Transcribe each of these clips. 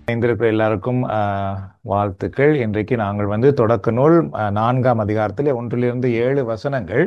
இணைந்திருக்கிற எல்லாருக்கும் வாழ்த்துக்கள். இன்றைக்கு நாங்கள் வந்து தொடக்க நூல் 4ஆம் அதிகாரத்திலே 1-7 வசனங்கள்,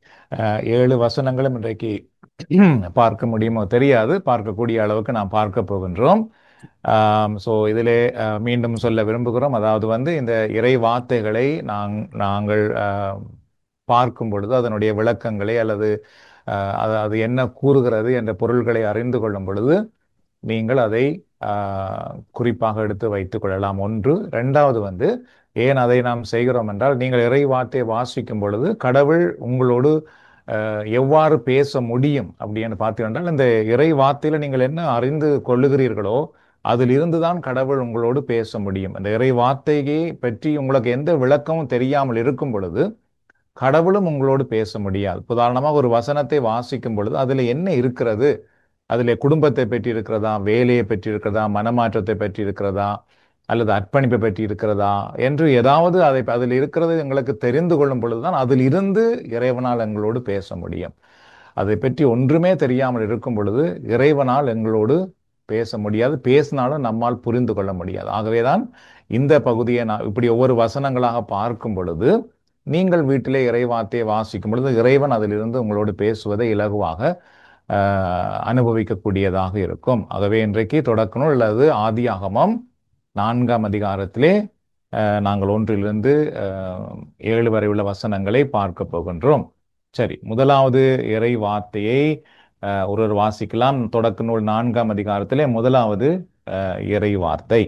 7 வசனங்களும் இன்றைக்கு பார்க்க முடியுமோ தெரியாது, பார்க்கக்கூடிய அளவுக்கு நாம் பார்க்க போகின்றோம். ஸோ இதிலே மீண்டும் சொல்ல விரும்புகிறோம். அதாவது வந்து இந்த இறை வார்த்தைகளை நாங்கள் பார்க்கும் பொழுது அதனுடைய விளக்கங்களை அல்லது அது என்ன கூறுகிறது என்ற பொருள்களை அறிந்து கொள்ளும் பொழுது நீங்கள் அதை குறிப்பாக எடுத்து வைத்துக் கொள்ளலாம். ஒன்று. இரண்டாவது வந்து ஏன் அதை நாம் செய்கிறோம் என்றால், நீங்கள் இறை வார்த்தையை வாசிக்கும் பொழுது கடவுள் உங்களோடு எவ்வாறு பேச முடியும் அப்படின்னு பார்த்தீங்கன்னா, இந்த இறை வார்த்தையில நீங்கள் என்ன அறிந்து கொள்ளுகிறீர்களோ அதிலிருந்து தான் கடவுள் உங்களோடு பேச முடியும். இந்த இறை வார்த்தையை பற்றி உங்களுக்கு எந்த விளக்கமும் தெரியாமல் இருக்கும் பொழுது கடவுளும் உங்களோடு பேச முடியாது. உதாரணமாக ஒரு வசனத்தை வாசிக்கும் பொழுது அதில் என்ன இருக்கிறது, அதில் குடும்பத்தை பற்றி இருக்கிறதா, வேலையை பற்றி இருக்கிறதா, மனமாற்றத்தை பற்றி இருக்கிறதா, அல்லது அர்ப்பணிப்பை பற்றி இருக்கிறதா என்று ஏதாவது அதில் இருக்கிறது எங்களுக்கு தெரிந்து கொள்ளும் பொழுதுதான் அதில் இருந்து இறைவனால் எங்களோடு பேச முடியும். அதை பற்றி ஒன்றுமே தெரியாமல் இருக்கும் பொழுது இறைவனால் எங்களோடு பேச முடியாது, பேசினாலும் நம்மால் புரிந்து கொள்ள முடியாது. ஆகவேதான் இந்த பகுதியை நான் இப்படி ஒவ்வொரு வசனங்களாக பார்க்கும் பொழுது நீங்கள் வீட்டிலே இறைவார்த்தையை வாசிக்கும் பொழுது இறைவன் அதிலிருந்து உங்களோடு பேசுவதை இலகுவாக அனுபவிக்கக்கூடியதாக இருக்கும். ஆகவே இன்றைக்கு தொடக்க நூல் அல்லது ஆதியாகமம் 4ஆம் அதிகாரத்திலே நாங்கள் 1-7 வரை உள்ள வசனங்களை பார்க்க போகின்றோம். சரி, முதலாவது இறை வார்த்தையை ஒருவர் வாசிக்கலாம். தொடக்க நூல் 4ஆம் அதிகாரத்திலே முதலாவது இறை வார்த்தை.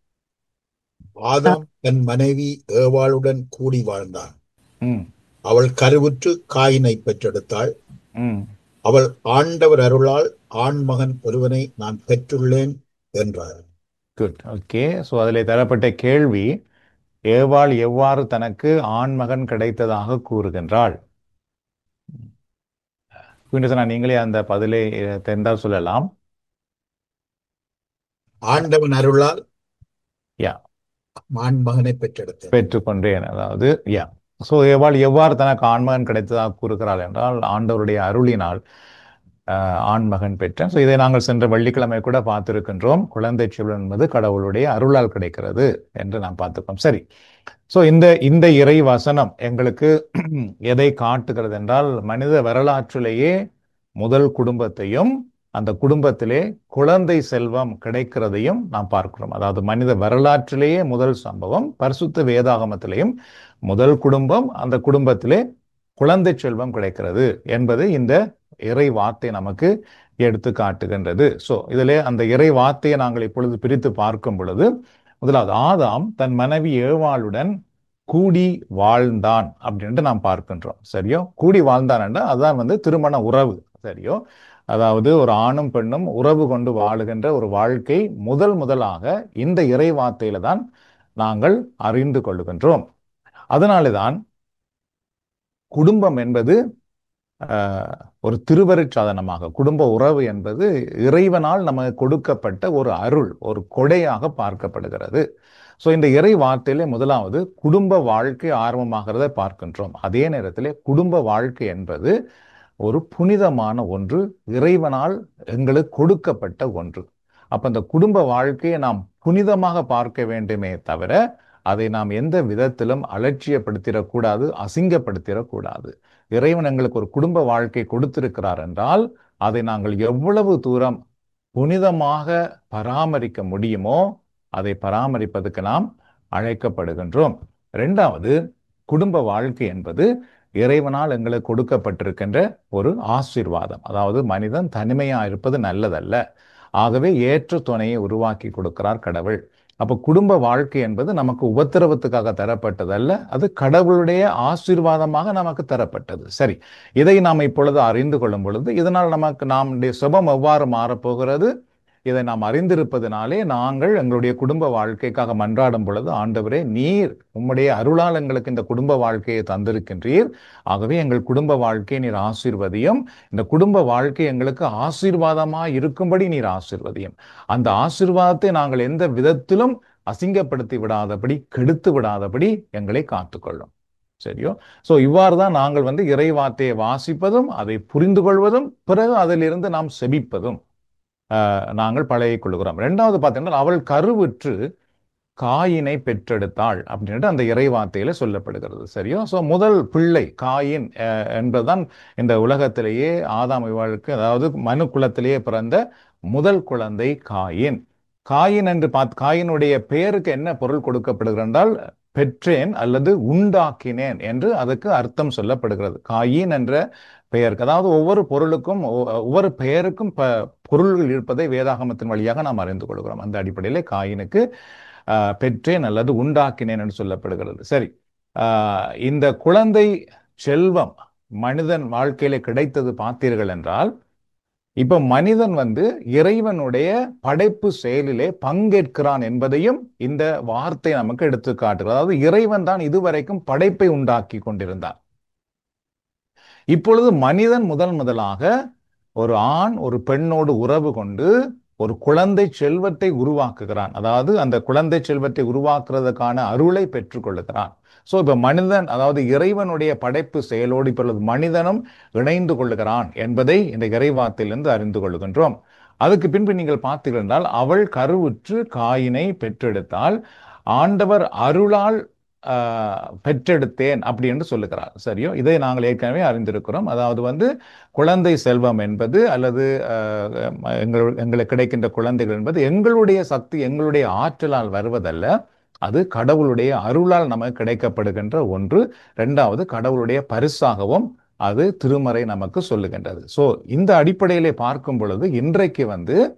ஆதாம் தன் மனைவி ஏவாளுடன் கூடி வாழ்ந்தான். ம் அவள் கருவுற்று காயினை பெற்றெடுத்தாள். ம் அவள் ஆண்டவர் அருளால் ஆண்மகன் ஒருவனை நான் பெற்றுள்ளேன் என்றார். குட். ஓகே. ஸோ அதில் தரப்பட்ட கேள்வி, ஏவாள் எவ்வாறு தனக்கு ஆண்மகன் கிடைத்ததாக கூறுகின்றாள்? நீங்களே அந்த பதிலை தெரிந்தால் சொல்லலாம். ஆண்டவன் அருளால் யா ஆண்மகனை பெற்றெடுத்தேன். பெற்றுக்கொண்டேன். அதாவது ஸோ ஏவாள் எவ்வாறு தனக்கு ஆண்மகன் கிடைத்ததாக கூறுகிறாள் என்றால், ஆண்டவருடைய அருளினால் ஆண்மகன் பெற்றேன். ஸோ இதை நாங்கள் சென்ற வெள்ளிக்கிழமை கூட பார்த்திருக்கின்றோம். குழந்தை செல்வம் என்பது கடவுளுடைய அருளால் கிடைக்கிறது என்று நாம் பார்த்துக்கோம். சரி, ஸோ இந்த இறை வசனம் எங்களுக்கு எதை காட்டுகிறது என்றால், மனித வரலாற்றிலேயே முதல் குடும்பத்தையும் அந்த குடும்பத்திலே குழந்தை செல்வம் கிடைக்கிறதையும் நாம் பார்க்கிறோம். அதாவது மனித வரலாற்றிலேயே முதல் சம்பவம், பரிசுத்த வேதாகமத்திலேயும் முதல் குடும்பம், அந்த குடும்பத்திலே குழந்தை செல்வம் கிடைக்கிறது என்பது இந்த இறை வார்த்தை நமக்கு எடுத்து காட்டுகின்றது. ஸோ இதிலே அந்த இறை வார்த்தையை நாங்கள் இப்பொழுது பிரித்து பார்க்கும் பொழுது, முதலாவது ஆதாம் தன் மனைவி ஏவாளுடன் கூடி வாழ்ந்தான் அப்படின்ட்டு நாம் பார்க்கின்றோம். சரியோ? கூடி வாழ்ந்தான் என்றால் அதுதான் வந்து திருமண உறவு. சரியோ? அதாவது ஒரு ஆணும் பெண்ணும் உறவு கொண்டு வாழுகின்ற ஒரு வாழ்க்கை முதலாக இந்த இறை வார்த்தையில தான் நாங்கள் அறிந்து கொள்ளுகின்றோம். அதனால தான் குடும்பம் என்பது ஒரு திருவருட்சாதனமாக, குடும்ப உறவு என்பது இறைவனால் நமக்கு கொடுக்கப்பட்ட ஒரு அருள், ஒரு கொடையாக பார்க்கப்படுகிறது. ஸோ இந்த இறை வார்த்தையிலே முதலாவது குடும்ப வாழ்க்கை ஆரம்பமாகிறத பார்க்கின்றோம். அதே நேரத்திலே குடும்ப வாழ்க்கை என்பது ஒரு புனிதமான ஒன்று, இறைவனால் எங்களுக்கு கொடுக்கப்பட்ட ஒன்று. அப்ப அந்த குடும்ப வாழ்க்கையை நாம் புனிதமாக பார்க்க வேண்டுமே தவிர அதை நாம் எந்த விதத்திலும் அலட்சியப்படுத்திடக்கூடாது, அசிங்கப்படுத்திடக்கூடாது. இறைவன் எங்களுக்கு ஒரு குடும்ப வாழ்க்கை கொடுத்திருக்கிறார் என்றால் அதை நாங்கள் எவ்வளவு தூரம் புனிதமாக பராமரிக்க முடியுமோ அதை பராமரிப்பதற்கு நாம் அழைக்கப்படுகின்றோம். இரண்டாவது, குடும்ப வாழ்க்கை என்பது இறைவனால் எங்களுக்கு கொடுக்கப்பட்டிருக்கின்ற ஒரு ஆசீர்வாதம். அதாவது மனிதன் தனிமையா இருப்பது நல்லதல்ல, ஆகவே ஏற்ற துணையை உருவாக்கி கொடுக்கிறார் கடவுள். அப்போ குடும்ப வாழ்க்கை என்பது நமக்கு உபத்திரவத்துக்காக தரப்பட்டதல்ல, அது கடவுளுடைய ஆசீர்வாதமாக நமக்கு தரப்பட்டது. சரி, இதை நாம் இப்பொழுது அறிந்து கொள்ளும் பொழுது இதனால் நம்முடைய சுபம் எவ்வாறு மாறப்போகிறது, இதை நாம் அறிந்திருப்பதனாலே நாங்கள் எங்களுடைய குடும்ப வாழ்க்கைக்காக மன்றாடும் பொழுது, ஆண்டவரே நீர் உம்முடைய அருளால் எங்களுக்கு இந்த குடும்ப வாழ்க்கையை தந்திருக்கின்றீர், ஆகவே எங்கள் குடும்ப வாழ்க்கையை நீர் ஆசீர்வதியும், இந்த குடும்ப வாழ்க்கை எங்களுக்கு ஆசீர்வாதமாய் இருக்கும்படி நீர் ஆசீர்வதியும், அந்த ஆசீர்வாதத்தை நாங்கள் எந்த விதத்திலும் அசிங்கப்படுத்தி விடாதபடி, கெடுத்து விடாதபடி எங்களை காத்துக்கொள்ளும். சரியோ? ஸோ இவ்வாறு தான் நாங்கள் வந்து இறை வார்த்தையை வாசிப்பதும் அதை புரிந்து கொள்வதும் பிறகு அதிலிருந்து நாம் செபிப்பதும். நாங்கள் பழகிக் கொள்கிறோம். இரண்டாவது பார்த்தீங்கன்னா, அவள் கருவுற்று காயினை பெற்றெடுத்தாள் அப்படின்ட்டு அந்த இறைவார்த்தையில சொல்லப்படுகிறது. சரியோ? ஸோ முதல் பிள்ளை காயின் என்பதுதான் இந்த உலகத்திலேயே ஆதாம் இவாளுக்கு, அதாவது மனு குலத்திலேயே பிறந்த முதல் குழந்தை காயின். காயின் என்று காயினுடைய பெயருக்கு என்ன பொருள் கொடுக்கப்படுகிறது என்றால், பெற்றேன் அல்லது உண்டாக்கினேன் என்று அதுக்கு அர்த்தம் சொல்லப்படுகிறது. காயின் என்ற பெயருக்கு, அதாவது ஒவ்வொரு பொருளுக்கும் ஒவ்வொரு பெயருக்கும் பொருள்கள் இருப்பதை வேதாகமத்தின் வழியாக நாம் அறிந்து கொள்கிறோம். அந்த அடிப்படையிலே காயினுக்கு பெற்றேன் அல்லது உண்டாக்கினேன் என்று சொல்லப்படுகிறது. சரி, இந்த குழந்தை செல்வம் மனிதன் வாழ்க்கையில கிடைத்தது பார்த்தீர்கள் என்றால், இப்ப மனிதன் இறைவனுடைய படைப்பு செயலிலே பங்கேற்கிறான் என்பதையும் இந்த வார்த்தை நமக்கு எடுத்து காட்டுகிறது. அதாவது இறைவன் தான் இதுவரைக்கும் படைப்பை உண்டாக்கி கொண்டிருந்தான். இப்பொழுது மனிதன் முதலாக ஒரு ஆண் ஒரு பெண்ணோடு உறவு கொண்டு ஒரு குழந்தை செல்வத்தை உருவாக்குகிறான். அதாவது அந்த குழந்தை செல்வத்தை உருவாக்குறதுக்கான அருளை பெற்றுக்கொள்ளுகிறான். ஸோ இப்ப மனிதன், அதாவது இறைவனுடைய படைப்பு செயலோடு இப்பொழுது மனிதனும் இணைந்து கொள்ளுகிறான் என்பதை இந்த இறைவார்த்தையிலிருந்து அறிந்து கொள்ளுகின்றோம். அதுக்கு பின்பு நீங்கள் பார்த்தீர்கள் என்றால், அவள் கருவுற்று காயினை பெற்றெடுத்தால் ஆண்டவர் அருளால் பெற்றெடுத்தேன் அப்படி என்று சொல்லுகிறார். சரியோ? இதை நாங்கள் ஏற்கனவே அறிந்திருக்கிறோம். அதாவது குழந்தை செல்வம் என்பது அல்லது எங்களுக்கு கிடைக்கின்ற குழந்தைகள் என்பது எங்களுடைய சக்தி, எங்களுடைய ஆற்றலால் வருவதல்ல. அது கடவுளுடைய அருளால் நமக்கு கிடைக்கப்படுகின்ற ஒன்று. இரண்டாவது, கடவுளுடைய பரிசாகவும் அது திருமறை நமக்கு சொல்லுகின்றது. ஸோ இந்த அடிப்படையிலே பார்க்கும் பொழுது இன்றைக்கு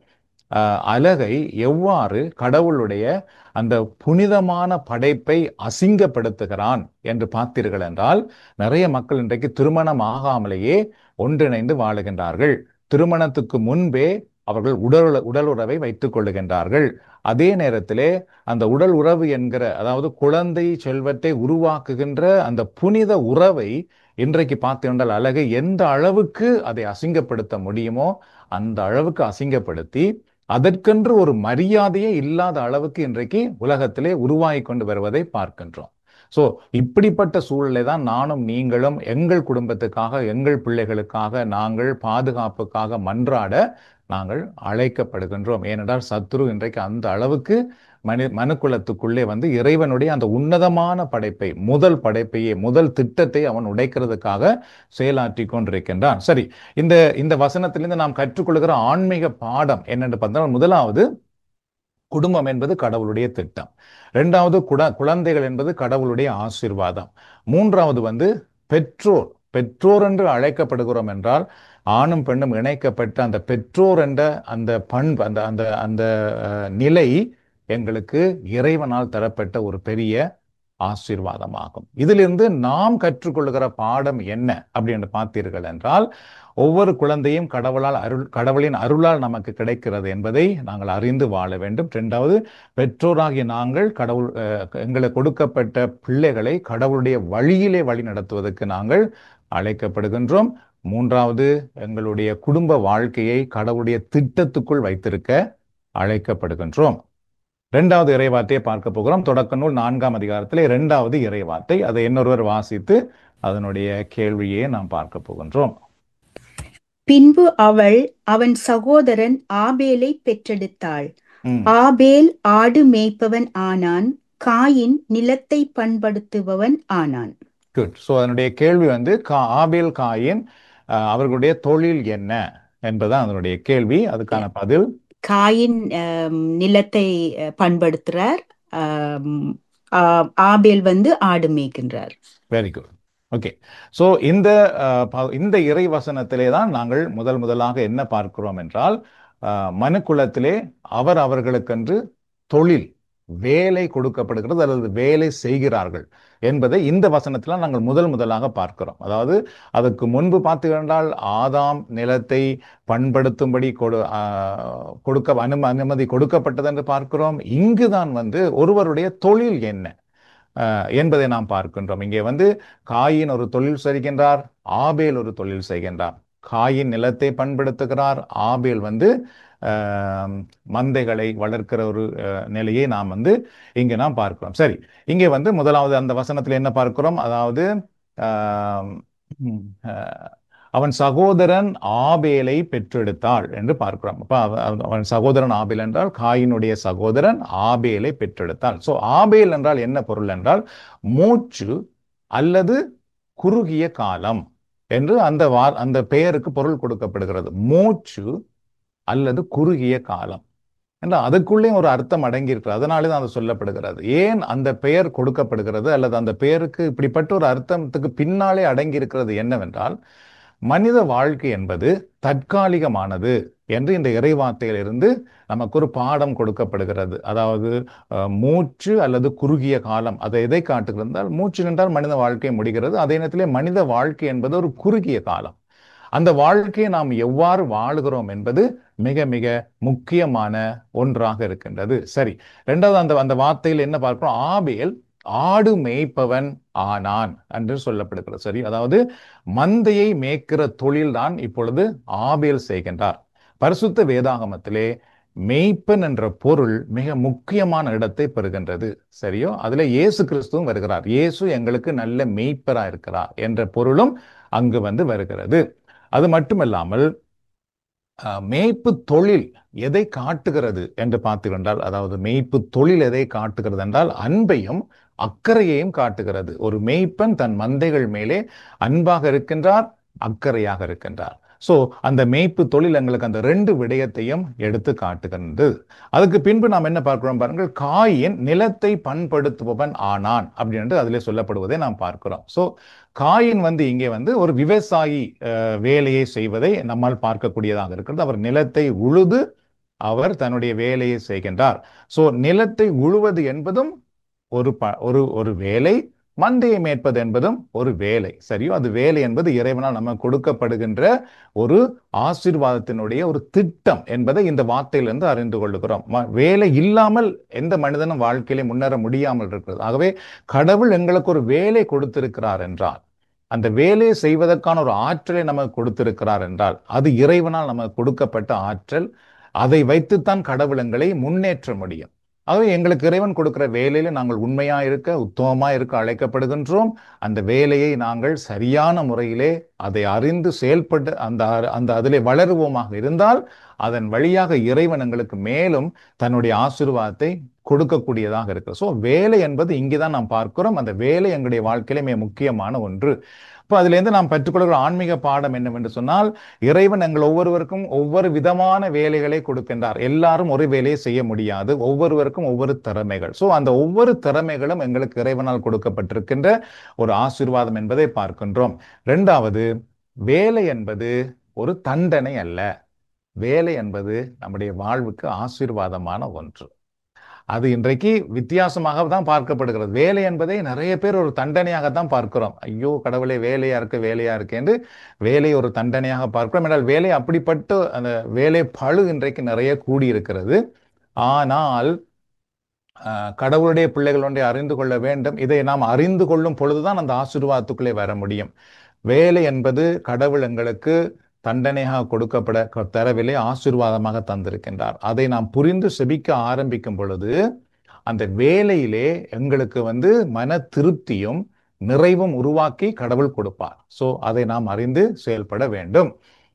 அழகை எவ்வாறு கடவுளுடைய அந்த புனிதமான படைப்பை அசிங்கப்படுத்துகிறான் என்று பார்த்தீர்கள் என்றால், நிறைய மக்கள் இன்றைக்கு திருமணம் ஆகாமலேயே ஒன்றிணைந்து வாழுகின்றார்கள். திருமணத்துக்கு முன்பே அவர்கள் உடல் உறவை வைத்துக் கொள்ளுகின்றார்கள். அதே நேரத்திலே அந்த உடல் உறவு என்கிற, அதாவது குழந்தை செல்வத்தை உருவாக்குகின்ற அந்த புனித உறவை இன்றைக்கு பார்த்தீர்கள் அழகை எந்த அளவுக்கு அதை அசிங்கப்படுத்த முடியுமோ அந்த அளவுக்கு அசிங்கப்படுத்தி அதற்கென்று ஒரு மரியாதையே இல்லாத அளவுக்கு இன்றைக்கு உலகத்திலே உருவாகி கொண்டு வருவதை பார்க்கின்றோம். ஸோ இப்படிப்பட்ட சூழலை தான் நானும் நீங்களும் எங்கள் குடும்பத்துக்காக, எங்கள் பிள்ளைகளுக்காக நாங்கள் பாதுகாப்புக்காக மன்றாட நாங்கள் அழைக்கப்படுகின்றோம். ஏனென்றால் சத்துரு இன்றைக்கு அந்த அளவுக்கு மனுக்குலத்துக்குள்ளே இறைவனுடைய அந்த உன்னதமான படைப்பை, முதல் படைப்பையே, முதல் திட்டத்தை அவன் உடைக்கிறதுக்காக செயலாற்றி கொண்டிருக்கின்றான். சரி, இந்த வசனத்திலிருந்து நாம் கற்றுக்கொள்கிற ஆன்மீக பாடம் என்னென்று பார்த்தால், முதலாவது குடும்பம் என்பது கடவுளுடைய திட்டம். இரண்டாவது குழந்தைகள் என்பது கடவுளுடைய ஆசீர்வாதம். மூன்றாவது பெற்றோர் என்று அழைக்கப்படுகிறோம் என்றால், ஆணும் பெண்ணும் இணைக்கப்பட்ட அந்த பெற்றோர் என்ற அந்த பண்பு, அந்த நிலை எங்களுக்கு இறைவனால் தரப்பட்ட ஒரு பெரிய ஆசீர்வாதமாகும். இதிலிருந்து நாம் கற்றுக்கொள்கிற பாடம் என்ன அப்படின்னு பார்த்தீர்கள் என்றால், ஒவ்வொரு குழந்தையும் கடவுளின் அருளால் நமக்கு கிடைக்கிறது என்பதை நாங்கள் அறிந்து வாழ வேண்டும். இரண்டாவது, பெற்றோராகிய நாங்கள் எங்களுக்கு கொடுக்கப்பட்ட பிள்ளைகளை கடவுளுடைய வழியிலே வழி நடத்துவதற்கு நாங்கள் அழைக்கப்படுகின்றோம். மூன்றாவது, எங்களுடைய குடும்ப வாழ்க்கையை கடவுளுடைய திட்டத்துக்குள் வைத்திருக்க அழைக்கப்படுகின்றோம். இரண்டாவது இறைவார்த்தையை பார்க்க போகிறோம். தொடக்க நூல் 4ஆம் அதிகாரத்திலே இரண்டாவது இறைவார்த்தை. அதை இன்னொருவர் வாசித்து அதனுடைய கேள்வியை நாம் பார்க்க போகின்றோம். பின்பு அவள் அவன் சகோதரன் ஆபேலை பெற்றெடுத்தாள். ஆபேல் ஆடு மேய்ப்பவன் ஆனான், காயின் நிலத்தை பண்படுத்துபவன் ஆனான். குட். ஸோ அதனுடைய கேள்வி ஆபேல் காயின் அவர்களுடைய தொழில் என்ன என்பதுதான் அதனுடைய கேள்வி. அதுக்கான பதில், காயின் நிலத்தை பண்படுத்துறார், ஆபேல் ஆடு மேய்க்கின்றார். Very good. ஓகே. ஸோ இந்த இறை வசனத்திலே தான் நாங்கள் முதலாக என்ன பார்க்கிறோம் என்றால், மனுக்குலத்திலே அவர்களுக்கென்று தொழில், வேலை கொடுக்கப்படுகிறது அல்லது வேலை செய்கிறார்கள் என்பதை இந்த வசனத்தில் நாங்கள் முதலாக பார்க்கிறோம். அதாவது அதற்கு முன்பு பார்த்தீர்கள், ஆதாம் நிலத்தை பண்படுத்தும்படி அனுமதி கொடுக்கப்பட்டது என்று பார்க்கிறோம். இங்குதான் ஒருவருடைய தொழில் என்ன என்பதை நாம் பார்க்கின்றோம். இங்கே காயின் ஒரு தொழில் செய்கின்றார், ஆபேல் ஒரு தொழில் செய்கின்றார். காயின் நிலத்தை பண்படுத்துகிறார், ஆபேல் மந்தைகளை வளர்க்கிற ஒரு நிலையை நாம் இங்கே நாம் பார்க்கிறோம். சரி, இங்கே முதலாவது அந்த வசனத்தில் என்ன பார்க்கிறோம்? அதாவது அவன் சகோதரன் ஆபேலை பெற்றெடுத்தாள் என்று பார்க்கிறோம். அப்ப அவன் சகோதரன் ஆபேல் என்றால் காயினுடைய சகோதரன் ஆபேலை பெற்றெடுத்தாள். சோ ஆபேல் என்றால் என்ன பொருள் என்றால் மூச்சு அல்லது குறுகிய காலம் என்று அந்த பெயருக்கு பொருள் கொடுக்கப்படுகிறது. மூச்சு அல்லது குறுகிய காலம் என்றால் அதுக்குள்ளே ஒரு அர்த்தம் அடங்கி இருக்கிறது. அதனாலே தான் அது சொல்லப்படுகிறது. ஏன் அந்த பெயர் கொடுக்கப்படுகிறது அல்லது அந்த பெயருக்கு இப்படிப்பட்ட ஒரு அர்த்தத்துக்கு பின்னாலே அடங்கி இருக்கிறது என்னவென்றால், மனித வாழ்க்கை என்பது தற்காலிகமானது என்று இந்த இறைவார்த்தையிலிருந்து நமக்கு ஒரு பாடம் கொடுக்கப்படுகிறது. அதாவது மூச்சு அல்லது குறுகிய காலம் அதை எதை காட்டுகிறது என்றால், மூச்சு நின்றால் மனித வாழ்க்கை முடிகிறது. அதே நேரத்திலே மனித வாழ்க்கை என்பது ஒரு குறுகிய காலம். அந்த வாழ்க்கையை நாம் எவ்வாறு வாழுகிறோம் என்பது மிக மிக முக்கியமான ஒன்றாக இருக்கின்றது. சரி, இரண்டாவது அந்த வார்த்தையில் என்ன பார்க்கிறோம்? ஆபேல் ஆடு மேய்ப்பவன் ஆனான் என்று சொல்லப்படுகிறது. சரி, அதாவது மந்தையை மேய்க்கிற தொழில்தான் இப்பொழுது ஆபேல் செய்கின்றார். பரிசுத்த வேதாகமத்திலே மேய்ப்பன் என்ற பொருள் மிக முக்கியமான இடத்தை பெறுகின்றது. சரியோ, அதுல இயேசு கிறிஸ்துவும் வருகிறார். இயேசு எங்களுக்கு நல்ல மேய்ப்பரா இருக்கிறார் என்ற பொருளும் அங்கு வருகிறது. அது மட்டுமல்லாமல் மேய்ப்பு தொழில் எதை காட்டுகிறது என்று பார்த்தீர்கள், அதாவது மேய்ப்பு தொழில் எதை காட்டுகிறது என்றால் அன்பையும் அக்கறையையும் காட்டுகிறது. ஒரு மேய்ப்பன் தன் மந்தைகள் மேலே அன்பாக இருக்கின்றார், அக்கறையாக இருக்கின்றார். சோ அந்த மேய்ப்பு தொழில் எங்களுக்கு அந்த ரெண்டு விடயத்தையும் எடுத்து காட்டுகிறது. அதுக்கு பின்பு நாம் என்ன பார்க்கிறோம் பாருங்கள், காயின் நிலத்தை பண்படுத்துபவன் ஆனான் அப்படின்னு அதிலே சொல்லப்படுவதை நாம் பார்க்கிறோம். சோ காயின் இங்கே ஒரு விவசாயி வேலையை செய்வதை நம்மால் பார்க்கக்கூடியதாக இருக்கிறது. அவர் நிலத்தை உழுது அவர் தன்னுடைய வேலையை செய்கின்றார். சோ நிலத்தை உழுவது என்பதும் ஒரு வேலை, மந்தையை மேற்பது என்பதும் ஒரு வேலை. சரியோ, அது வேலை என்பது இறைவனால் நமக்கு கொடுக்கப்படுகின்ற ஒரு ஆசீர்வாதத்தினுடைய ஒரு திட்டம் என்பதை இந்த வார்த்தையிலிருந்து அறிந்து கொள்ளுகிறோம். வேலை இல்லாமல் எந்த மனிதனும் வாழ்க்கையிலே முன்னேற முடியாமல் இருக்கிறது. ஆகவே கடவுள் எங்களுக்கு ஒரு வேலை கொடுத்திருக்கிறார் என்றால், அந்த வேலையை செய்வதற்கான ஒரு ஆற்றலை நமக்கு கொடுத்திருக்கிறார் என்றால், அது இறைவனால் நமக்கு கொடுக்கப்பட்ட ஆற்றல். அதை வைத்துத்தான் கடவுள் எங்களை முன்னேற்ற முடியும். ஆகவே எங்களுக்கு இறைவன் கொடுக்கிற வேலையில நாங்கள் உண்மையா இருக்க, உத்தமமா இருக்க அழைக்கப்படுகின்றோம். அந்த வேலையை நாங்கள் சரியான முறையிலே அதை அறிந்து செயல்பட்டு அந்த அதிலே வளருவோமாக இருந்தால், அதன் வழியாக இறைவன் எங்களுக்கு மேலும் தன்னுடைய ஆசீர்வாதத்தை கொடுக்கக்கூடியதாக இருக்கு. ஸோ வேலை என்பது இங்கேதான் நாம் பார்க்கிறோம். அந்த வேலை எங்களுடைய வாழ்க்கையிலே மிக முக்கியமான ஒன்று. இப்போ அதிலிருந்து நாம் பெற்றுக்கொள்கிற ஆன்மீக பாடம் என்னவென்று சொன்னால், இறைவன் எங்கள் ஒவ்வொருவருக்கும் ஒவ்வொரு விதமான வேலைகளை கொடுக்கின்றார். எல்லாரும் ஒரு வேலையை செய்ய முடியாது. ஒவ்வொருவருக்கும் ஒவ்வொரு திறமைகள். ஸோ அந்த ஒவ்வொரு திறமைகளும் எங்களுக்கு இறைவனால் கொடுக்கப்பட்டிருக்கின்ற ஒரு ஆசீர்வாதம் என்பதை பார்க்கின்றோம். இரண்டாவது, வேலை என்பது ஒரு தண்டனை அல்ல. வேலை என்பது நம்முடைய வாழ்வுக்கு ஆசீர்வாதமான ஒன்று. அது இன்றைக்கு வித்தியாசமாக தான் பார்க்கப்படுகிறது. வேலை என்பதை நிறைய பேர் ஒரு தண்டனையாகத்தான் பார்க்கிறோம். ஐயோ கடவுளே, வேலையா இருக்கு என்று வேலை ஒரு தண்டனையாக பார்க்கிறோம். என்றால் வேலை அப்படிப்பட்ட அந்த வேலை பளு இன்றைக்கு நிறைய கூடியிருக்கிறது. ஆனால் கடவுளுடைய பிள்ளைகள் ஒன்றை அறிந்து கொள்ள வேண்டும். இதை நாம் அறிந்து கொள்ளும் பொழுதுதான் அந்த ஆசீர்வாதத்துக்குள்ளே வர முடியும். வேலை என்பது கடவுள் எங்களுக்கு தண்டனையாக கொடுக்கப்பட தரவில்லை, ஆசீர்வாதமாக தந்திருக்கின்றார். அதை நாம் புரிந்து செபிக்க ஆரம்பிக்கும் பொழுது அந்த வேலையிலே எங்களுக்கு மன திருப்தியும் நிறைவும் உருவாக்கி கடவுள் கொடுப்பார். சோ அதை நாம் அறிந்து செயல்பட வேண்டும்.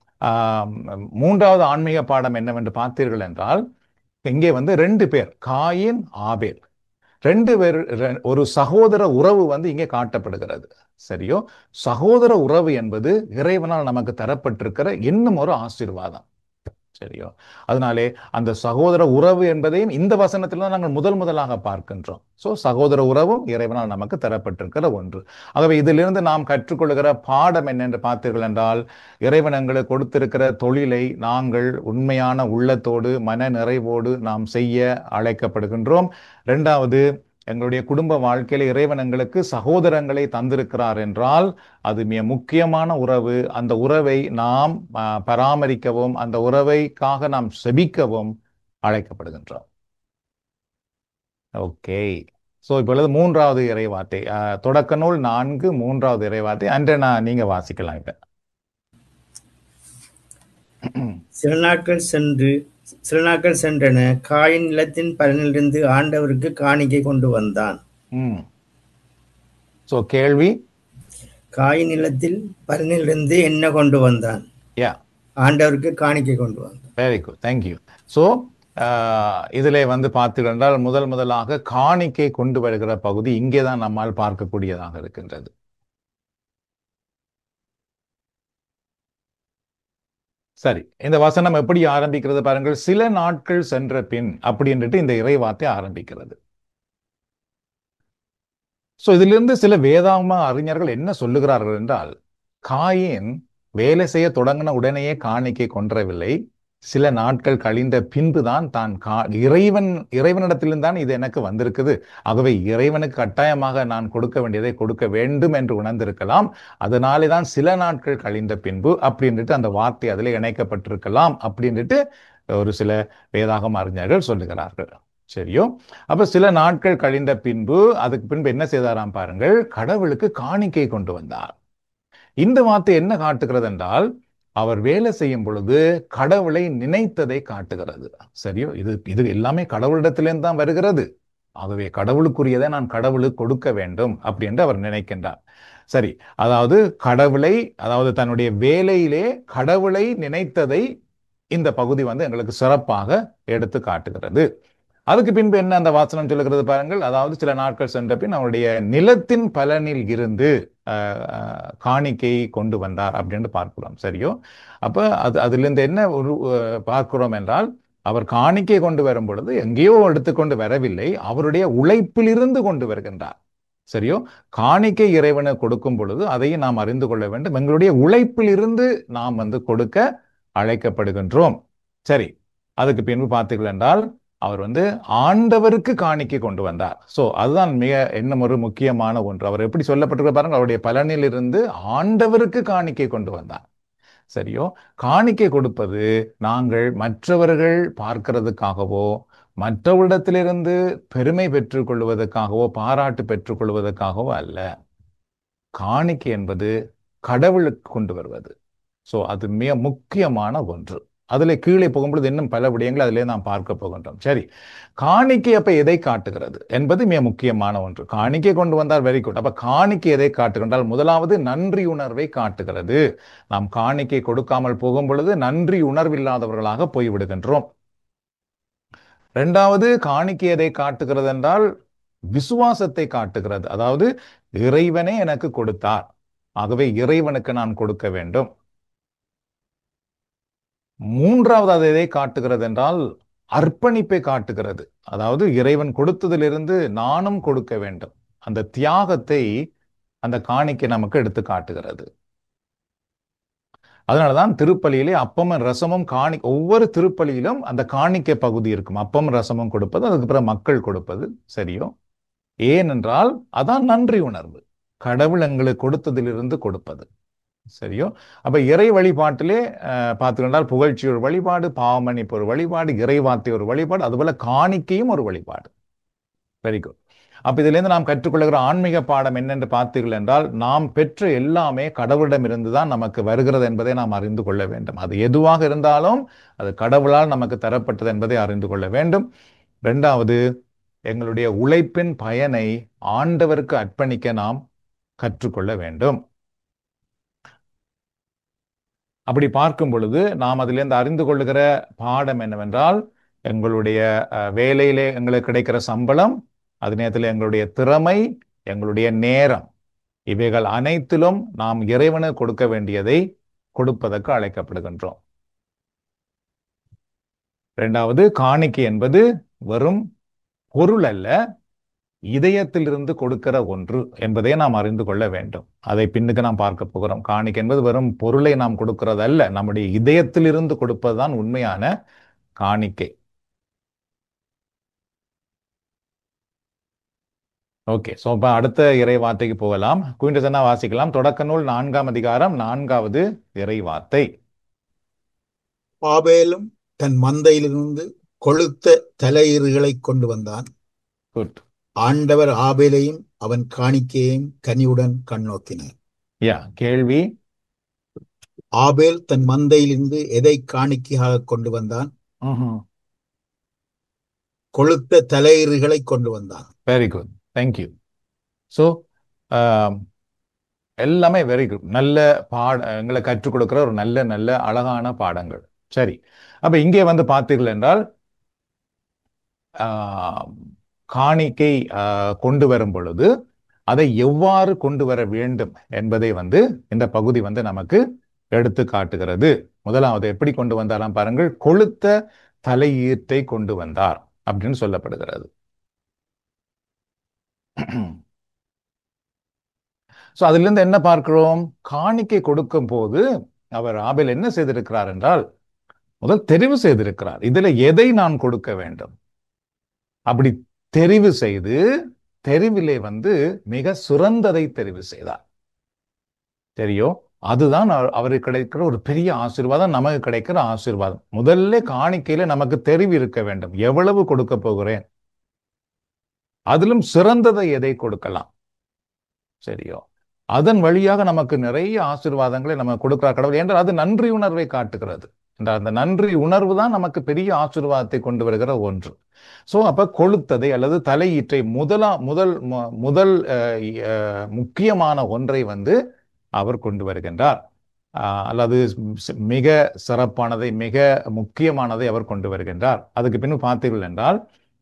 மூன்றாவது ஆன்மீக பாடம் என்னவென்று பார்த்தீர்கள் என்றால், இங்கே ரெண்டு பேர், காயின் ஆபேல், ரெண்டு பேர், ஒரு சகோதர உறவு இங்கே காட்டப்படுகிறது. சரியோ, சகோதர உறவு என்பது இறைவனால் நமக்கு தரப்பட்டிருக்கிற இன்னும் ஒரு ஆசீர்வாதம். சரியோ, அதனாலே அந்த சகோதர உறவு என்பதையும் இந்த வசனத்தில் தான் நாங்கள் முதலாக பார்க்கின்றோம். சோ சகோதர உறவும் இறைவனால் நமக்கு தரப்பட்டிருக்கிற ஒன்று. ஆகவே இதிலிருந்து நாம் கற்றுக்கொள்கிற பாடம் என்னென்று பார்த்தீர்கள் என்றால், இறைவன் எங்களுக்கு கொடுத்திருக்கிற தொழிலை நாங்கள் உண்மையான உள்ளத்தோடு மன நிறைவோடு நாம் செய்ய அழைக்கப்படுகின்றோம். இரண்டாவது, எங்களுடைய குடும்ப வாழ்க்கையில இறைவன் எங்களுக்கு சகோதரங்களை தந்திருக்கிறார் என்றால் அது மிக முக்கியமான உறவு. அந்த உறவை நாம் பராமரிக்கவும் அந்த உறவைக்காக நாம் செபிக்கவும் அழைக்கப்படுகின்றோம். ஓகே, சோ இப்பொழுது மூன்றாவது இறைவார்த்தை, தொடக்க நூல் 4 3வது இறைவார்த்தை. அன்றனா நீங்க வாசிக்கலாம். இப்ப சில நாட்கள் சென்றன. காயின் நிலத்தின் பலனிலிருந்து ஆண்டவருக்கு காணிக்கை கொண்டு வந்தான். சோ கேள்வி, காயின் நிலத்தில் பலனிலிருந்து என்ன கொண்டு வந்தான்? யா, ஆண்டவருக்கு காணிக்கை கொண்டு வந்தான். Very good, thank you. ஸோ இதிலே வந்து பார்த்தீர்கள் முதலாக காணிக்கை கொண்டு வருகிற பகுதி இங்கே தான் நம்மால் பார்க்கக்கூடியதாக இருக்கின்றது. சரி, இந்த வசனம் எப்படி ஆரம்பிக்கிறது பாருங்கள். சில நாட்கள் சென்ற பின் அப்படின்ட்டு இந்த இறைவார்த்தை ஆரம்பிக்கிறது. சோ இதிலிருந்து சில வேதாகம அறிஞர்கள் என்ன சொல்லுகிறார்கள் என்றால், காயின் வேலை செய்ய தொடங்கின உடனேயே காணிக்கை கொன்றவில்லை. சில நாட்கள் கழிந்த பின்புதான் தான் இறைவனிடத்திலிருந்து தான் இது எனக்கு வந்திருக்குது, ஆகவே இறைவனுக்கு கட்டாயமாக நான் கொடுக்க வேண்டியதை கொடுக்க வேண்டும் என்று உணர்ந்திருக்கலாம். அதனாலே தான் சில நாட்கள் கழிந்த பின்பு அப்படின்ட்டு அந்த வார்த்தை அதில் இணைக்கப்பட்டிருக்கலாம் அப்படின்ட்டு ஒரு சில வேதாகம அறிஞர்கள் சொல்லுகிறார்கள். சரியோ, அப்ப சில நாட்கள் கழிந்த பின்பு அதுக்கு பின்பு என்ன செய்தாராம் பாருங்கள், கடவுளுக்கு காணிக்கை கொண்டு வந்தார். இந்த வார்த்தை என்ன காட்டுகிறது என்றால், அவர் வேலை செய்யும் பொழுது கடவுளை நினைத்ததை காட்டுகிறது. சரியோ, இது எல்லாமே கடவுளிடத்திலிருந்து தான் வருகிறது. ஆகவே கடவுளுக்குரியதை நான் கடவுளுக்கு கொடுக்க வேண்டும் அப்படின்னு அவர் நினைக்கின்றார். சரி, அதாவது அதாவது தன்னுடைய வேலையிலே கடவுளை நினைத்ததை இந்த பகுதி வந்து எங்களுக்கு சிறப்பாக எடுத்து காட்டுகிறது. அதுக்கு பின்பு என்ன அந்த வாசனம் சொல்லுகிறது பாருங்கள். அதாவது சில நாட்கள் சென்ற பின் அவருடைய நிலத்தின் பலனில் இருந்து காணிக்கை கொண்டு வந்தார் அப்படின்னு பார்க்கிறோம். சரியோ, அப்ப அதிலிருந்து என்ன பார்க்கிறோம் என்றால், அவர் காணிக்கை கொண்டு வரும் பொழுது எங்கேயோ எடுத்துக்கொண்டு வரவில்லை, அவருடைய உழைப்பிலிருந்து கொண்டு வருகின்றார். சரியோ, காணிக்கை இறைவனை கொடுக்கும் பொழுது அதையும் நாம் அறிந்து கொள்ள வேண்டும், எங்களுடைய உழைப்பிலிருந்து நாம் வந்து கொடுக்க அழைக்கப்படுகின்றோம். சரி, அதுக்கு பின்பு பார்த்தீர்கள் என்றால் அவர் வந்து ஆண்டவருக்கு காணிக்கை கொண்டு வந்தார். சோ அதுதான் இன்னும் ஒரு முக்கியமான ஒன்று. அவர் எப்படி சொல்லப்பட்டிருக்க பாருங்க, அவருடைய பலனில் இருந்து ஆண்டவருக்கு காணிக்கை கொண்டு வந்தார். சரியோ, காணிக்கை கொடுப்பது நாங்கள் மற்றவர்கள் பார்க்கிறதுக்காகவோ மற்றவரிடத்திலிருந்து பெருமை பெற்றுக் கொள்வதற்காகவோ பாராட்டு பெற்றுக் கொள்வதற்காகவோ அல்ல. காணிக்கை என்பது கடவுளுக்கு கொண்டு வருவது. சோ அது மிக முக்கியமான ஒன்று. அதுல கீழே போகும்பொழுது இன்னும் பல விடயங்கள் அதிலே நாம் பார்க்க போகின்றோம். சரி, காணிக்கை அப்ப எதை காட்டுகிறது என்பது மிக முக்கியமான ஒன்று. காணிக்கை கொண்டு வந்தால் வெரி குட். அப்ப காணிக்கை எதை காட்டுகின்றால், முதலாவது நன்றி உணர்வை காட்டுகிறது. நாம் காணிக்கை கொடுக்காமல் போகும் பொழுது நன்றி உணர்வில்லாதவர்களாக போய்விடுகின்றோம். இரண்டாவது, காணிக்கை எதை காட்டுகிறது என்றால் விசுவாசத்தை காட்டுகிறது. அதாவது இறைவனே எனக்கு கொடுத்தார், ஆகவே இறைவனுக்கு நான் கொடுக்க வேண்டும். மூன்றாவது அது எதை காட்டுகிறது என்றால் அர்ப்பணிப்பை காட்டுகிறது. அதாவது இறைவன் கொடுத்ததிலிருந்து நானும் கொடுக்க வேண்டும். அந்த தியாகத்தை அந்த காணிக்கை நமக்கு எடுத்து காட்டுகிறது. அதனாலதான் திருப்பலியிலே அப்பமும் ரசமும் ஒவ்வொரு திருப்பலியிலும் அந்த காணிக்கை பகுதி இருக்கும். அப்பமும் ரசமும் கொடுப்பது, அதுக்கு பிறகு மக்கள் கொடுப்பது. சரியோ, ஏனென்றால் அதான் நன்றி உணர்வு, கடவுள் எங்களுக்கு கொடுத்ததிலிருந்து கொடுப்பது. சரியோ, அப்ப இறை வழிபாட்டிலே பார்த்துக்கொண்டால் புகழ்ச்சி ஒரு வழிபாடு, பாவமன்னிப்பு ஒரு வழிபாடு, இறைவார்த்தை ஒரு வழிபாடு, அதுபோல காணிக்கையும் ஒரு வழிபாடு. Very good. அப்ப இதுல இருந்து நாம் கற்றுக்கொள்கிற ஆன்மீக பாடம் என்னென்று பார்த்தீர்கள் என்றால், நாம் பெற்ற எல்லாமே கடவுளிடம் இருந்துதான் நமக்கு வருகிறது என்பதை நாம் அறிந்து கொள்ள வேண்டும். அது எதுவாக இருந்தாலும் அது கடவுளால் நமக்கு தரப்பட்டது என்பதை அறிந்து கொள்ள வேண்டும். இரண்டாவது, எங்களுடைய உழைப்பின் பயனை ஆண்டவருக்கு அர்ப்பணிக்க நாம் கற்றுக்கொள்ள வேண்டும். அப்படி பார்க்கும் பொழுது நாம் அதிலிருந்து அறிந்து கொள்ளுகிற பாடம் என்னவென்றால், எங்களுடைய வேலையிலே எங்களுக்கு கிடைக்கிற சம்பளம், அதே நேரத்தில் எங்களுடைய திறமை, எங்களுடைய நேரம், இவைகள் அனைத்திலும் நாம் இறைவனுக்கு கொடுக்க வேண்டியதை கொடுப்பதற்கு அழைக்கப்படுகின்றோம். இரண்டாவது, காணிக்கை என்பது வெறும் பொருள் அல்ல, இதயத்திலிருந்து கொடுக்கிற ஒன்று என்பதை நாம் அறிந்து கொள்ள வேண்டும். அதை பின்னுக்கு நாம் பார்க்க போகிறோம். காணிக்கை என்பது வெறும் பொருளை நாம் கொடுக்கிறது அல்ல, நம்முடைய இதயத்திலிருந்து கொடுப்பதுதான் உண்மையான காணிக்கை. ஓகே, சோ இப்ப அடுத்த இறை வார்த்தைக்கு போகலாம். குயின்டசனா வாசிக்கலாம். தொடக்க நூல் 4ஆம் அதிகாரம் 4வது இறை வார்த்தை. ஆபேலும் தன் மந்தையிலிருந்து கொழுத்த தலையீறுகளை கொண்டு வந்தான். குட். ஆண்டவர் ஆபேலையும் அவன் காணிக்கையையும் கனிவுடன் கண்ணோக்கினார். கேள்வி, ஆபேல் தன் மந்தையிலிருந்து எதை காணிக்கையாக கொண்டு வந்தான்? கொழுத்த தலையீறுகளை கொண்டு வந்தான். Very good, thank you. ஸோ எல்லாமே வெரி குட். நல்ல எங்களை கற்றுக் கொடுக்கிற ஒரு நல்ல நல்ல அழகான பாடங்கள். சரி, அப்ப இங்கே வந்து பார்த்தீர்கள் என்றால் ஆஹ், காணிக்கை கொண்டு வரும் பொழுது அதை எவ்வாறு கொண்டு வர வேண்டும் என்பதை வந்து இந்த பகுதி வந்து நமக்கு எடுத்து காட்டுகிறது. முதலாவது எப்படி கொண்டு வந்தாராம் பாருங்கள், கொழுத்த தலையீற்றை கொண்டு வந்தார் அப்படின்னு சொல்லப்படுகிறது. சோ அதிலிருந்து என்ன பார்க்கிறோம், காணிக்கை கொடுக்கும் போது அவர் ஆபேல் என்ன செய்திருக்கிறார் என்றால் முதல் தெரிவு செய்திருக்கிறார், இதுல எதை நான் கொடுக்க வேண்டும். அப்படி தெரிவு செய்து தெரிவிலே வந்து மிக சிறந்ததை தெரிவு செய்தார். சரியோ, அதுதான் அவருக்கு கிடைக்கிற ஒரு பெரிய ஆசீர்வாதம், நமக்கு கிடைக்கிற ஆசீர்வாதம். முதல்ல காணிக்கையில நமக்கு தெரிவு இருக்க வேண்டும், எவ்வளவு கொடுக்க போகிறேன், அதிலும் சிறந்ததை எதை கொடுக்கலாம். சரியோ, அதன் வழியாக நமக்கு நிறைய ஆசீர்வாதங்களை நம்ம கொடுக்கிறார் கடவுள் என்றால் அது நன்றி உணர்வை காட்டுகிறது. அந்த நன்றி உணர்வு தான் நமக்கு பெரிய ஆசீர்வாதத்தை கொண்டு வருகிற ஒன்று. சோ அப்ப கொழுத்ததை அல்லது தலையீற்றை முதல் முக்கியமான ஒன்றை வந்து அவர் கொண்டு வருகின்றார். அல்லது மிக சிறப்பானதை மிக முக்கியமானதை அவர் கொண்டு வருகின்றார். அதுக்கு பின்பு பார்த்தீர்கள் என்றால்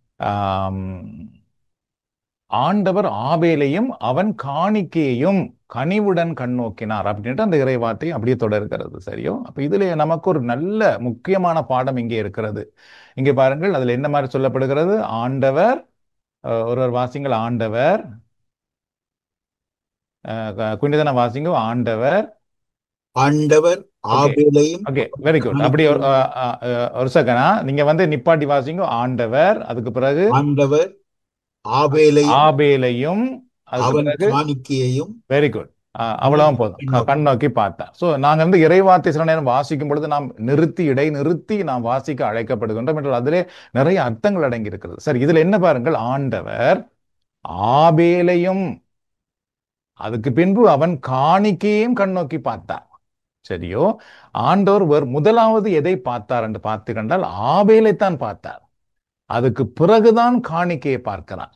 ஆண்டவர் ஆபேலையும் அவன் காணிக்கையையும் கனிவுடன் கண்ணோக்கினார் அப்படின்ட்டு அந்த இறைவார்த்தை அப்படியே தொடர்கிறது. சரியோ, அப்ப இதுல நமக்கு ஒரு நல்ல முக்கியமான பாடம் இங்கே இருக்கிறது. இங்கே பாருங்கள், அதுல என்ன மாதிரி சொல்லப்படுகிறது, ஆண்டவர் ஒருவர் வாசிங்கள், ஆண்டவர் குனிதன வாசிங்க, ஆண்டவர் ஆபேலையும். Okay, very good. அப்படி ஒரு செகண்டா நீங்க வந்து நிப்பாட்டி வாசிங்க, ஆண்டவர், அதுக்கு பிறகு ஆண்டவர் ஆபேலையும் அவன் காணிக்கையையும். வெரி குட், அவ்வளவு போதும், கண் நோக்கி பார்த்தா. சோ நாங்க வந்து இறைவார்த்தை சில நேரம் வாசிக்கும் பொழுது நாம் நிறுத்தி நாம் வாசிக்க அழைக்கப்படுகின்றோம் என்று அதிலே நிறைய அர்த்தங்கள் அடங்கி இருக்கிறது. சரி, இதுல என்ன பாருங்கள், ஆண்டவர் ஆபேலையும் அதுக்கு பின்பு அவன் காணிக்கையும் கண் நோக்கி பார்த்தார். சரியோ, ஆண்டவர் முதலாவது எதை பார்த்தார் என்று பார்த்து கண்டால் ஆபேலைத்தான் பார்த்தார். அதுக்கு பிறகுதான் காணிக்கையை பார்க்கிறார்.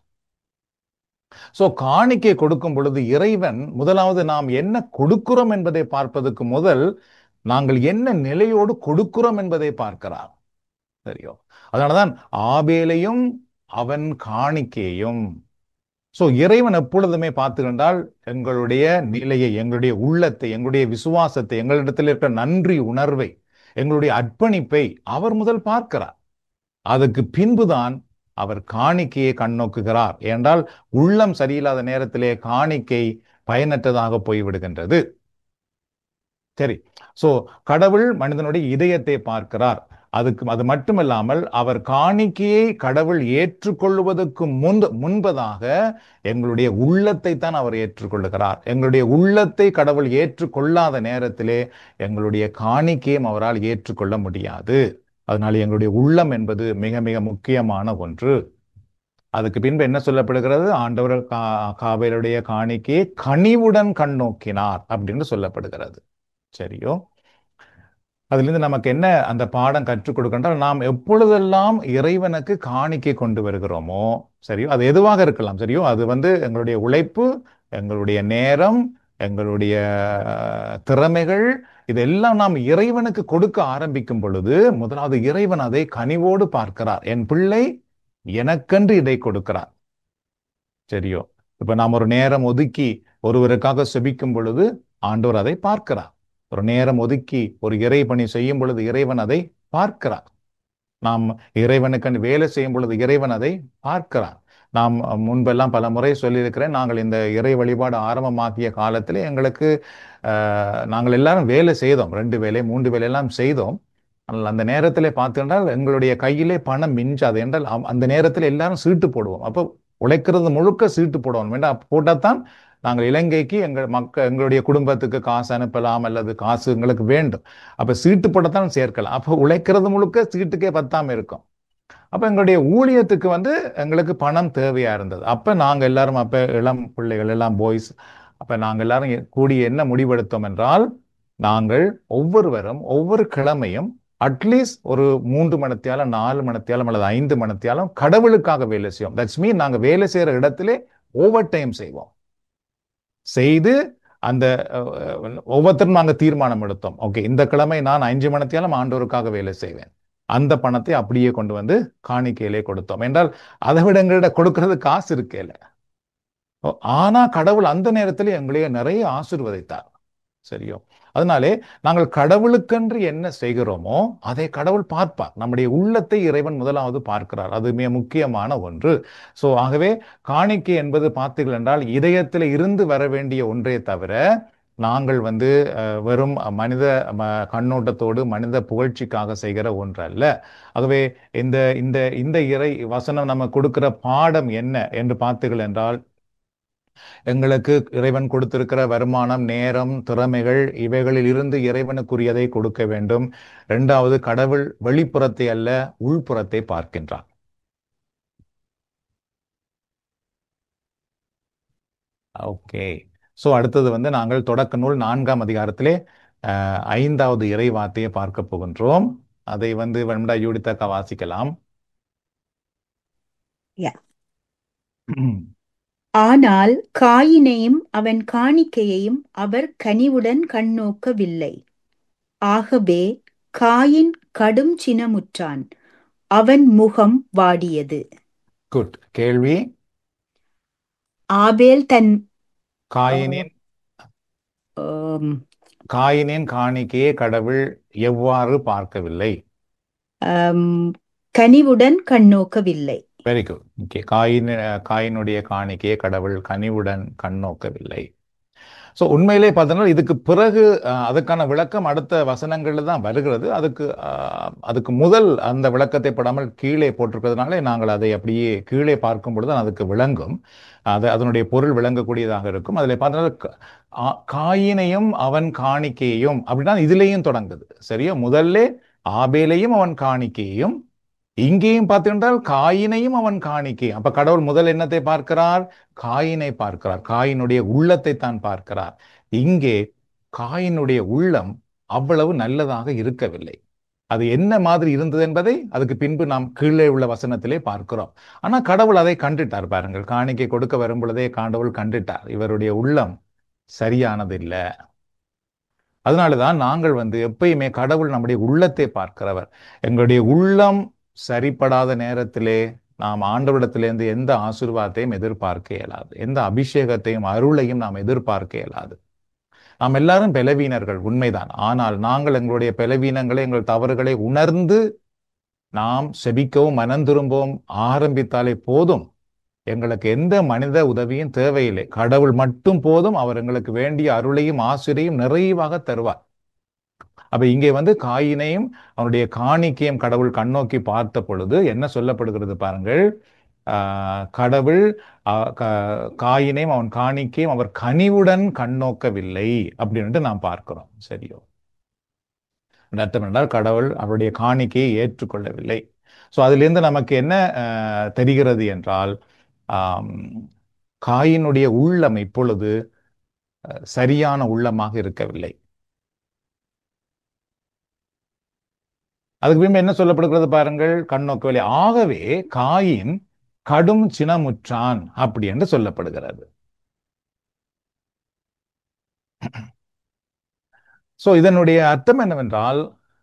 சோ காணிக்கை கொடுக்கும் பொழுது இறைவன் முதலாவது நாம் என்ன கொடுக்கிறோம் என்பதை பார்ப்பதற்கு முதல் நாங்கள் என்ன நிலையோடு கொடுக்கிறோம் என்பதை பார்க்கிறார். சரியோ, அதனாலதான் ஆபேலையும் அவன் காணிக்கையும். சோ இறைவன் எப்பொழுதுமே பார்த்துக்கொண்டால் எங்களுடைய நிலையை, எங்களுடைய உள்ளத்தை, எங்களுடைய விசுவாசத்தை, எங்களிடத்தில் இருக்கிற நன்றி உணர்வை, எங்களுடைய அர்ப்பணிப்பை அவர் முதல் பார்க்கிறார். அதுக்கு பின்புதான் அவர் காணிக்கையை கண்ணோக்குகிறார். என்றால் உள்ளம் சரியில்லாத நேரத்திலே காணிக்கை பயனற்றதாக போய்விடுகின்றது. சரி, சோ கடவுள் மனிதனுடைய இதயத்தை பார்க்கிறார். அது மட்டுமல்லாமல் அவர் காணிக்கையை கடவுள் ஏற்றுக்கொள்வதற்கு முன்பதாக எங்களுடைய உள்ளத்தை தான் அவர் ஏற்றுக்கொள்ளுகிறார். எங்களுடைய உள்ளத்தை கடவுள் ஏற்றுக்கொள்ளாத நேரத்திலே எங்களுடைய காணிக்கையும் அவரால் ஏற்றுக்கொள்ள முடியாது. அதனால எங்களுடைய உள்ளம் என்பது மிக மிக முக்கியமான ஒன்று. அதுக்கு பின்பு என்ன சொல்லப்படுகிறது, ஆண்டவர் ஆபேலுடைய காணிக்கையை கனிவுடன் கண்ணோக்கினார் அப்படின்னு சொல்லப்படுகிறது. சரியோ, அதிலிருந்து நமக்கு என்ன அந்த பாடம் கற்றுக் கொடுக்கின்றால், நாம் எப்பொழுதெல்லாம் இறைவனுக்கு காணிக்கை கொண்டு வருகிறோமோ, சரியோ, அது எதுவாக இருக்கலாம், சரியோ, அது வந்து எங்களுடைய உழைப்பு, எங்களுடைய நேரம், எங்களுடைய திறமைகள், இதெல்லாம் நாம் இறைவனுக்கு கொடுக்க ஆரம்பிக்கும் பொழுது முதலாவது இறைவன் அதை கனிவோடு பார்க்கிறார். என் பிள்ளை எனக்கென்று இதை கொடுக்கிறார். சரியோ, இப்ப நாம் ஒரு நேரம் ஒதுக்கி ஒருவருக்காக செபிக்கும் பொழுது ஆண்டவர் அதை பார்க்கிறார். ஒரு நேரம் ஒதுக்கி ஒரு இறை பணி செய்யும் பொழுது இறைவன் அதை பார்க்கிறார். நாம் இறைவனுக்கு வேலை செய்யும் பொழுது இறைவன் அதை பார்க்கிறார். நாம் முன்பெல்லாம் பல முறை சொல்லியிருக்கிறேன், நாங்கள் இந்த இறை வழிபாடு ஆரம்பமாக்கிய காலத்தில் எங்களுக்கு நாங்கள் எல்லாரும் வேலை செய்தோம், 2 வேலை 3 வேலை எல்லாம் செய்தோம். ஆனால் அந்த நேரத்திலே பார்த்தென்றால் எங்களுடைய கையிலே பணம் மிஞ்சாது. என்றால் அந்த நேரத்தில் எல்லாரும் சீட்டு போடுவோம். அப்போ உழைக்கிறது முழுக்க சீட்டு போடுவோம். வேண்டாம், போட்டால்தான் நாங்கள் இலங்கைக்கு எங்களுடைய குடும்பத்துக்கு காசு அனுப்பலாம், அல்லது காசு எங்களுக்கு வேண்டும். அப்ப சீட்டு போடத்தான் சேர்க்கலாம். அப்போ உழைக்கிறது முழுக்க சீட்டுக்கே பத்தாம இருக்கும். அப்ப எங்களுடைய ஊழியத்துக்கு வந்து எங்களுக்கு பணம் தேவையா இருந்தது. அப்ப நாங்க எல்லாரும், அப்ப இளம் பிள்ளைகள் எல்லாம் பாய்ஸ், அப்ப நாங்க எல்லாரும் கூடி என்ன முடிவெடுத்தோம் என்றால், நாங்கள் ஒவ்வொருவரும் ஒவ்வொரு கிழமையும் அட்லீஸ்ட் ஒரு 3 மணித்தியாலம் 4 மணித்தியாலம் அல்லது 5 மணித்தியாலம் கடவுளுக்காக வேலை செய்வோம். தட்ஸ் மீன் நாங்க வேலை செய்யற இடத்திலே ஓவர் டைம் செய்வோம். செய்து அந்த ஒவ்வொருத்தரும் நாங்கள் தீர்மானம் எடுத்தோம். ஓகே, இந்த கிழமை நான் 5 மணித்தியாலும் ஆண்டவருக்காக வேலை செய்வேன். அந்த பணத்தை அப்படியே கொண்டு வந்து காணிக்கையிலே கொடுத்தோம். என்றால் அதை விட எங்கள்கிட்ட கொடுக்கறது காசு இருக்கேல. ஆனா கடவுள் அந்த நேரத்தில் எங்களையே நிறைய ஆசீர்வதித்தார். சரியோ? அதனாலே நாங்கள் கடவுளுக்கென்று என்ன செய்கிறோமோ அதை கடவுள் பார்ப்பார். நம்முடைய உள்ளத்தை இறைவன் முதலாவது பார்க்கிறார். அது மிக முக்கியமான ஒன்று. ஸோ ஆகவே காணிக்கை என்பது பார்த்தீர்கள் என்றால் இதயத்தில் இருந்து வர வேண்டிய ஒன்றே தவிர நாங்கள் வந்து வெறும் மனித கண்ணோட்டத்தோடு மனித புகழ்ச்சிக்காக செய்கிற ஒன்று அல்ல. ஆகவே இந்த இந்த இந்த இறை வசனம் நம்ம கொடுக்கிற பாடம் என்ன என்று பார்த்தீர்கள் என்றால், எங்களுக்கு இறைவன் கொடுத்திருக்கிற வருமானம், நேரம், திறமைகள் இவைகளில் இருந்து இறைவனுக்குரியதை கொடுக்க வேண்டும். இரண்டாவது, கடவுள் வெளிப்புறத்தை அல்ல உள்புறத்தை பார்க்கின்றான். ஓகே. ஸோ அடுத்தது வந்து நாங்கள் தொடக்க நூல் 4ஆம் அதிகாரத்திலே 5வது இறை வார்த்தையை பார்க்க போகின்றோம். அதை வந்து வெண்டா யூடித்தக்க வாசிக்கலாம். ஆனால் காயினையும் அவன் காணிக்கையையும் அவர் கனிவுடன் கண்ணோக்கவில்லை. ஆகவே காயின் கடும் சினமுற்றான், அவன் முகம் வாடியது. குட். கேள்வி: ஆபேல் தன் காயினின் ஆம், காயினின் காணிக்கையை கடவுள் எவ்வாறு பார்க்கவில்லை? கனிவுடன் கண்ணோக்கவில்லை. Very good. ஓகே. காயினுடைய காணிக்கையை கடவுள் கனிவுடன் கண்ணோக்கவில்லை. ஸோ உண்மையிலே பார்த்தோம்னா இதுக்கு பிறகு அதுக்கான விளக்கம் அடுத்த வசனங்களில் தான் வருகிறது. அதுக்கு முதல் அந்த விளக்கத்தை படாமல் கீழே போட்டிருக்கிறதுனால நாங்கள் அதை அப்படியே கீழே பார்க்கும் பொழுது அதுக்கு விளங்கும், அதனுடைய பொருள் விளங்கக்கூடியதாக இருக்கும். அதில் பார்த்தோம்னா காயினையும் அவன் காணிக்கையையும் அப்படின்னா இதுலேயும் தொடங்குது. சரியா? முதல்ல ஆபேலையும் அவன் காணிக்கையையும், இங்கேயும் பார்த்தீங்கன்றால் காயினையும் அவன் காணிக்கையும். அப்ப கடவுள் முதல் என்னத்தை பார்க்கிறார்? காயினை பார்க்கிறார். காயினுடைய உள்ளத்தை தான் பார்க்கிறார். இங்கே காயினுடைய உள்ளம் அவ்வளவு நல்லதாக இருக்கவில்லை. அது என்ன மாதிரி இருந்தது என்பதை அதுக்கு பின்பு நாம் கீழே உள்ள வசனத்திலே பார்க்கிறோம். ஆனா கடவுள் அதை கண்டுட்டார். பாருங்கள், காணிக்கை கொடுக்க வரும் பொழுதே கடவுள் கண்டுட்டார், இவருடைய உள்ளம் சரியானது இல்லை. அதனாலதான் நாங்கள் வந்து எப்பயுமே கடவுள் நம்முடைய உள்ளத்தை பார்க்கிறவர். எங்களுடைய உள்ளம் சரிப்படாத நேரத்திலே நாம் ஆண்டவரிடத்திலிருந்து எந்த ஆசீர்வாதத்தையும் எதிர்பார்க்க இயலாது, எந்த அபிஷேகத்தையும் அருளையும் நாம் எதிர்பார்க்க இயலாது. நாம் எல்லாரும் பலவீனர்கள், உண்மைதான். ஆனால் நாங்கள் எங்களுடைய பலவீனங்களை, எங்கள் தவறுகளை உணர்ந்து நாம் செபிக்கவும் மனம் திரும்பவும் ஆரம்பித்தாலே போதும். எங்களுக்கு எந்த மனித உதவியும் தேவையில்லை, கடவுள் மட்டும் போதும். அவர் எங்களுக்கு வேண்டிய அருளையும் ஆசிரியையும் நிறைவாக தருவார். அப்ப இங்கே வந்து காயினையும் அவனுடைய காணிக்கையும் கடவுள் கண்ணோக்கி பார்த்த பொழுது என்ன சொல்லப்படுகிறது பாருங்கள். கடவுள் காயினையும் அவன் காணிக்கையும் அவர் கனிவுடன் கண்ணோக்கவில்லை அப்படின்ட்டு நாம் பார்க்கிறோம். சரியோ? அர்த்தம் என்றால் கடவுள் அவருடைய காணிக்கையை ஏற்றுக்கொள்ளவில்லை. ஸோ அதிலிருந்து நமக்கு என்ன தெரிகிறது என்றால், காயினுடைய உள்ளம் இப்பொழுது சரியான உள்ளமாக இருக்கவில்லை. அதுக்கு பின்பு என்ன சொல்லப்படுகிறது பாருங்கள், கண்ணோக்கவில்லை. ஆகவே காயின் கடும் சினமுற்றான் அப்படி என்று சொல்லப்படுகிறது. சோ இதனுடைய அர்த்தம் என்னவென்றால்,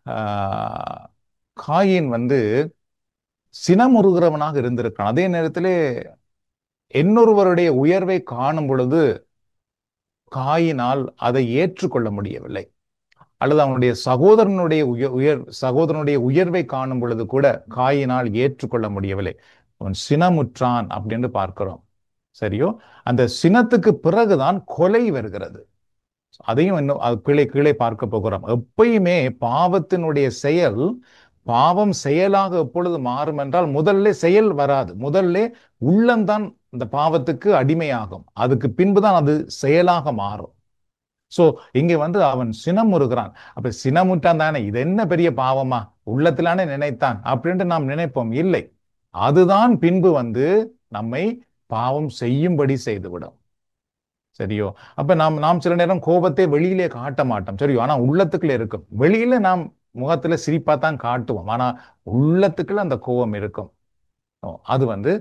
காயின் வந்து சினமுறுகிறவனாக இருந்திருக்கான். அதே நேரத்திலே இன்னொருவருடைய உயர்வை காணும் பொழுது காயினால் அதை ஏற்றுக்கொள்ள முடியவில்லை. அல்லது அவனுடைய சகோதரனுடைய உயர்வை காணும் பொழுது கூட காயினால் ஏற்றுக்கொள்ள முடியவில்லை. அவன் சினமுற்றான் அப்படின்னு பார்க்கிறோம். சரியோ? அந்த சினத்துக்கு பிறகுதான் கொலை வருகிறது. அதையும் இன்னும் கீழே பார்க்க போகிறோம். எப்பயுமே பாவத்தினுடைய செயல் பாவம் செயலாக எப்பொழுது மாறும் என்றால் முதல்ல செயல் வராது, முதல்ல உள்ளம்தான் இந்த பாவத்துக்கு அடிமையாகும். அதுக்கு பின்புதான் அது செயலாக மாறும். சோ இங்க வந்து அவன் சினமுறுகிறான். அப்ப சினமுற்றான் தானே, இது என்ன பெரிய பாவமா, உள்ளத்திலானே நினைத்தான் அப்படின்ட்டு நாம் நினைப்போம். இல்லை, அதுதான் பின்பு வந்து நம்மை பாவம் செய்யும்படி செய்துவிடும். சரியோ? அப்ப நாம் சில நேரம் கோபத்தை வெளியிலே காட்ட மாட்டோம். சரியோ? ஆனா உள்ளத்துக்குள்ள இருக்கும். வெளியில நாம் முகத்துல சிரிப்பா தான் காட்டுவோம், ஆனா உள்ளத்துக்குள்ள அந்த கோபம் இருக்கும். அது வந்து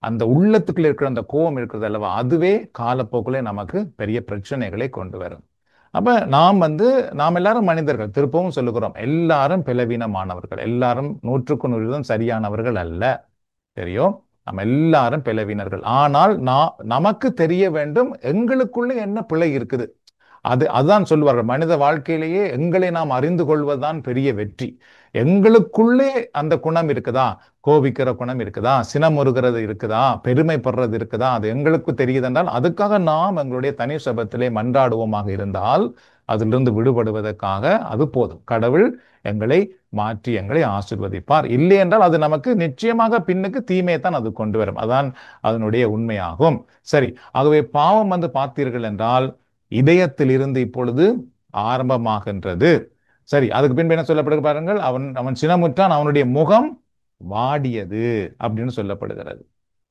அந்த உள்ளத்துக்குள்ள இருக்கிற அந்த கோபம் இருக்கிறது அல்லவா, அதுவே காலப்போக்கில் நமக்கு பெரிய பிரச்சனைகளை கொண்டு வரும். அப்ப நாம் எல்லாரும் மனிதர்கள், திருப்பவும் சொல்லுகிறோம், எல்லாரும் பலவீனமானவர்கள், எல்லாரும் 100% சரியானவர்கள் அல்ல. தெரியும், நம்ம எல்லாரும் பலவீனர்கள். ஆனால் நமக்கு தெரிய வேண்டும் எங்களுக்குள்ள என்ன பிழை இருக்குது. அதுதான் சொல்லுவார்கள், மனித வாழ்க்கையிலேயே எங்களை நாம் அறிந்து கொள்வதுதான் பெரிய வெற்றி. எங்களுக்குள்ளே அந்த குணம் இருக்குதா, கோபிக்கிற குணம் இருக்குதா, சினமுறுகிறது இருக்குதா, பெருமைப்படுறது இருக்குதா, அது எங்களுக்கு தெரியுதென்றால் அதுக்காக நாம் எங்களுடைய தனி சபத்திலே மன்றாடுவோமாக இருந்தால் அதிலிருந்து விடுபடுவதற்காக அது போதும். கடவுள் எங்களை மாற்றி எங்களை ஆசீர்வதிப்பார். இல்லை என்றால் அது நமக்கு நிச்சயமாக பின்னுக்கு தீமையைத்தான் அது கொண்டு வரும். அதான் அதனுடைய உண்மையாகும். சரி, ஆகவே பாவம் பார்த்தீர்கள் என்றால் இதயத்தில் இருந்து இப்பொழுது ஆரம்பமாகின்றது. சரி, அதுக்கு பின்பு என்ன சொல்லப்படுகிறது பாருங்கள், அவன் சினமுற்றான், அவனுடைய முகம் வாடியது அப்படின்னு சொல்லப்படுகிறது.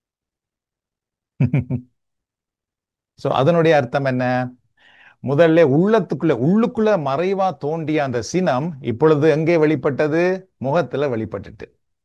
சோ அதனுடைய அர்த்தம் என்ன? முதல்ல உள்ளுக்குள்ள மறைவா தோண்டிய அந்த சினம் இப்பொழுது எங்கே வெளிப்பட்டது? முகத்துல வெளிப்பட்டுட்டு.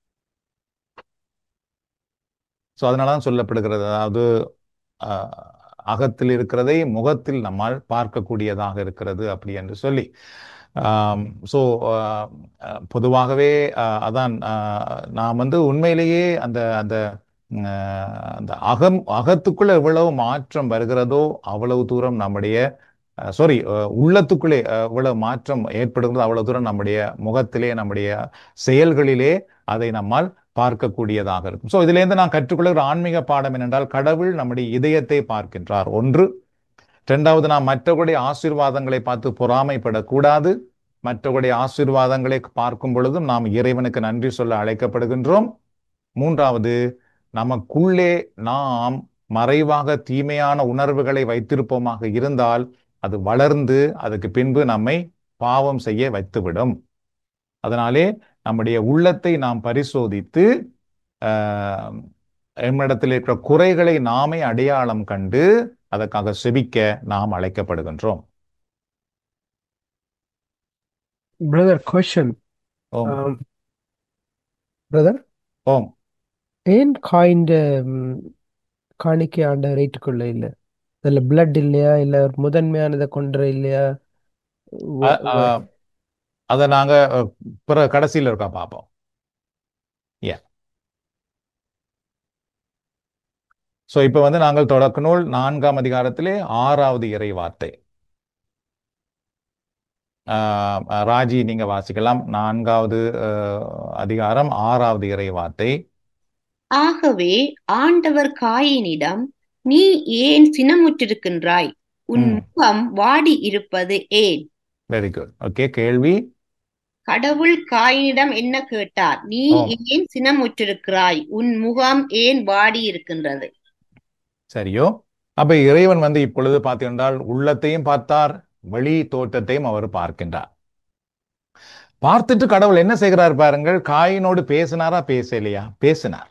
சோ அதனாலதான் சொல்லப்படுகிறது, அதாவது அகத்தில் இருக்கிறதை முகத்தில் நம்மால் பார்க்கக்கூடியதாக இருக்கிறது அப்படி என்று சொல்லி. ஸோ பொதுவாகவே அதான் நாம் உண்மையிலேயே அந்த அந்த அந்த அகத்துக்குள்ள எவ்வளவு மாற்றம் வருகிறதோ அவ்வளவு தூரம் நம்முடைய உள்ளத்துக்குள்ளே எவ்வளவு மாற்றம் ஏற்படுகிறதோ அவ்வளவு தூரம் நம்முடைய முகத்திலே, நம்முடைய செயல்களிலே அதை நம்மால் பார்க்கக்கூடியதாக இருக்கும். ஸோ இதுல இருந்து நான் கற்றுக்கொள்கிற ஆன்மீக பாடம் என்னென்றால், கடவுள் நம்முடைய இதயத்தை பார்க்கின்றார், ஒன்று. இரண்டாவது, நாம் மற்றவருடைய ஆசீர்வாதங்களை பார்த்து பொறாமைப்படக்கூடாது. மற்றவருடைய ஆசீர்வாதங்களை பார்க்கும் பொழுதும் நாம் இறைவனுக்கு நன்றி சொல்ல அழைக்கப்படுகின்றோம். மூன்றாவது, நமக்குள்ளே நாம் மறைவாக தீமையான உணர்வுகளை வைத்திருப்போமாக இருந்தால் அது வளர்ந்து அதுக்கு பின்பு நம்மை பாவம் செய்ய வைத்துவிடும். அதனாலே நம்முடைய உள்ளத்தை நாம் பரிசோதித்து நம்மிடத்தில் இருக்கிற குறைகளை நாமே அடையாளம் கண்டு அதற்காக செபிக்க நாம் அழைக்கப்படுகின்றோம். Brother, question. Brother, ஏன் காணிக்கை ஆண்ட ரேட்டுக்குள்ள இல்ல? அதுல பிளட் இல்லையா, இல்ல முதன்மையானதை கொன்ற இல்லையா? அத நாங்க கடைசியில் இருக்கா பார்ப்போம். சோ இப்ப நாங்கள் தொடக்க நூல் 4ஆம் அதிகாரத்திலே 6வது இறை வார்த்தை. ராஜி, நீங்க வாசிக்கலாம். 4வது அதிகாரம் 6வது இறை வார்த்தை. ஆகவே ஆண்டவர் காயினிடம், நீ ஏன் சினமுற்றிருக்கின்றாய்? உன் முகம் வாடி இருப்பது ஏன்? Very good. ஓகே, கேள்வி. கடவுள் காயினிடம் என்ன கேட்டார்? நீ ஏன் சினமுற்றிருக்கிறாய்? உன் முகம் ஏன் வாடி இருக்கின்றது? சரியோ? அப்ப இறைவன் இப்பொழுது பார்த்தீங்கன்றால் உள்ளத்தையும் பார்த்தார், வெளி தோற்றத்தையும் அவர் பார்க்கின்றார். பார்த்துட்டு கடவுள் என்ன செய்கிறார் பாருங்கள், காயினோடு பேசினாரா பேசலையா? பேசினார்.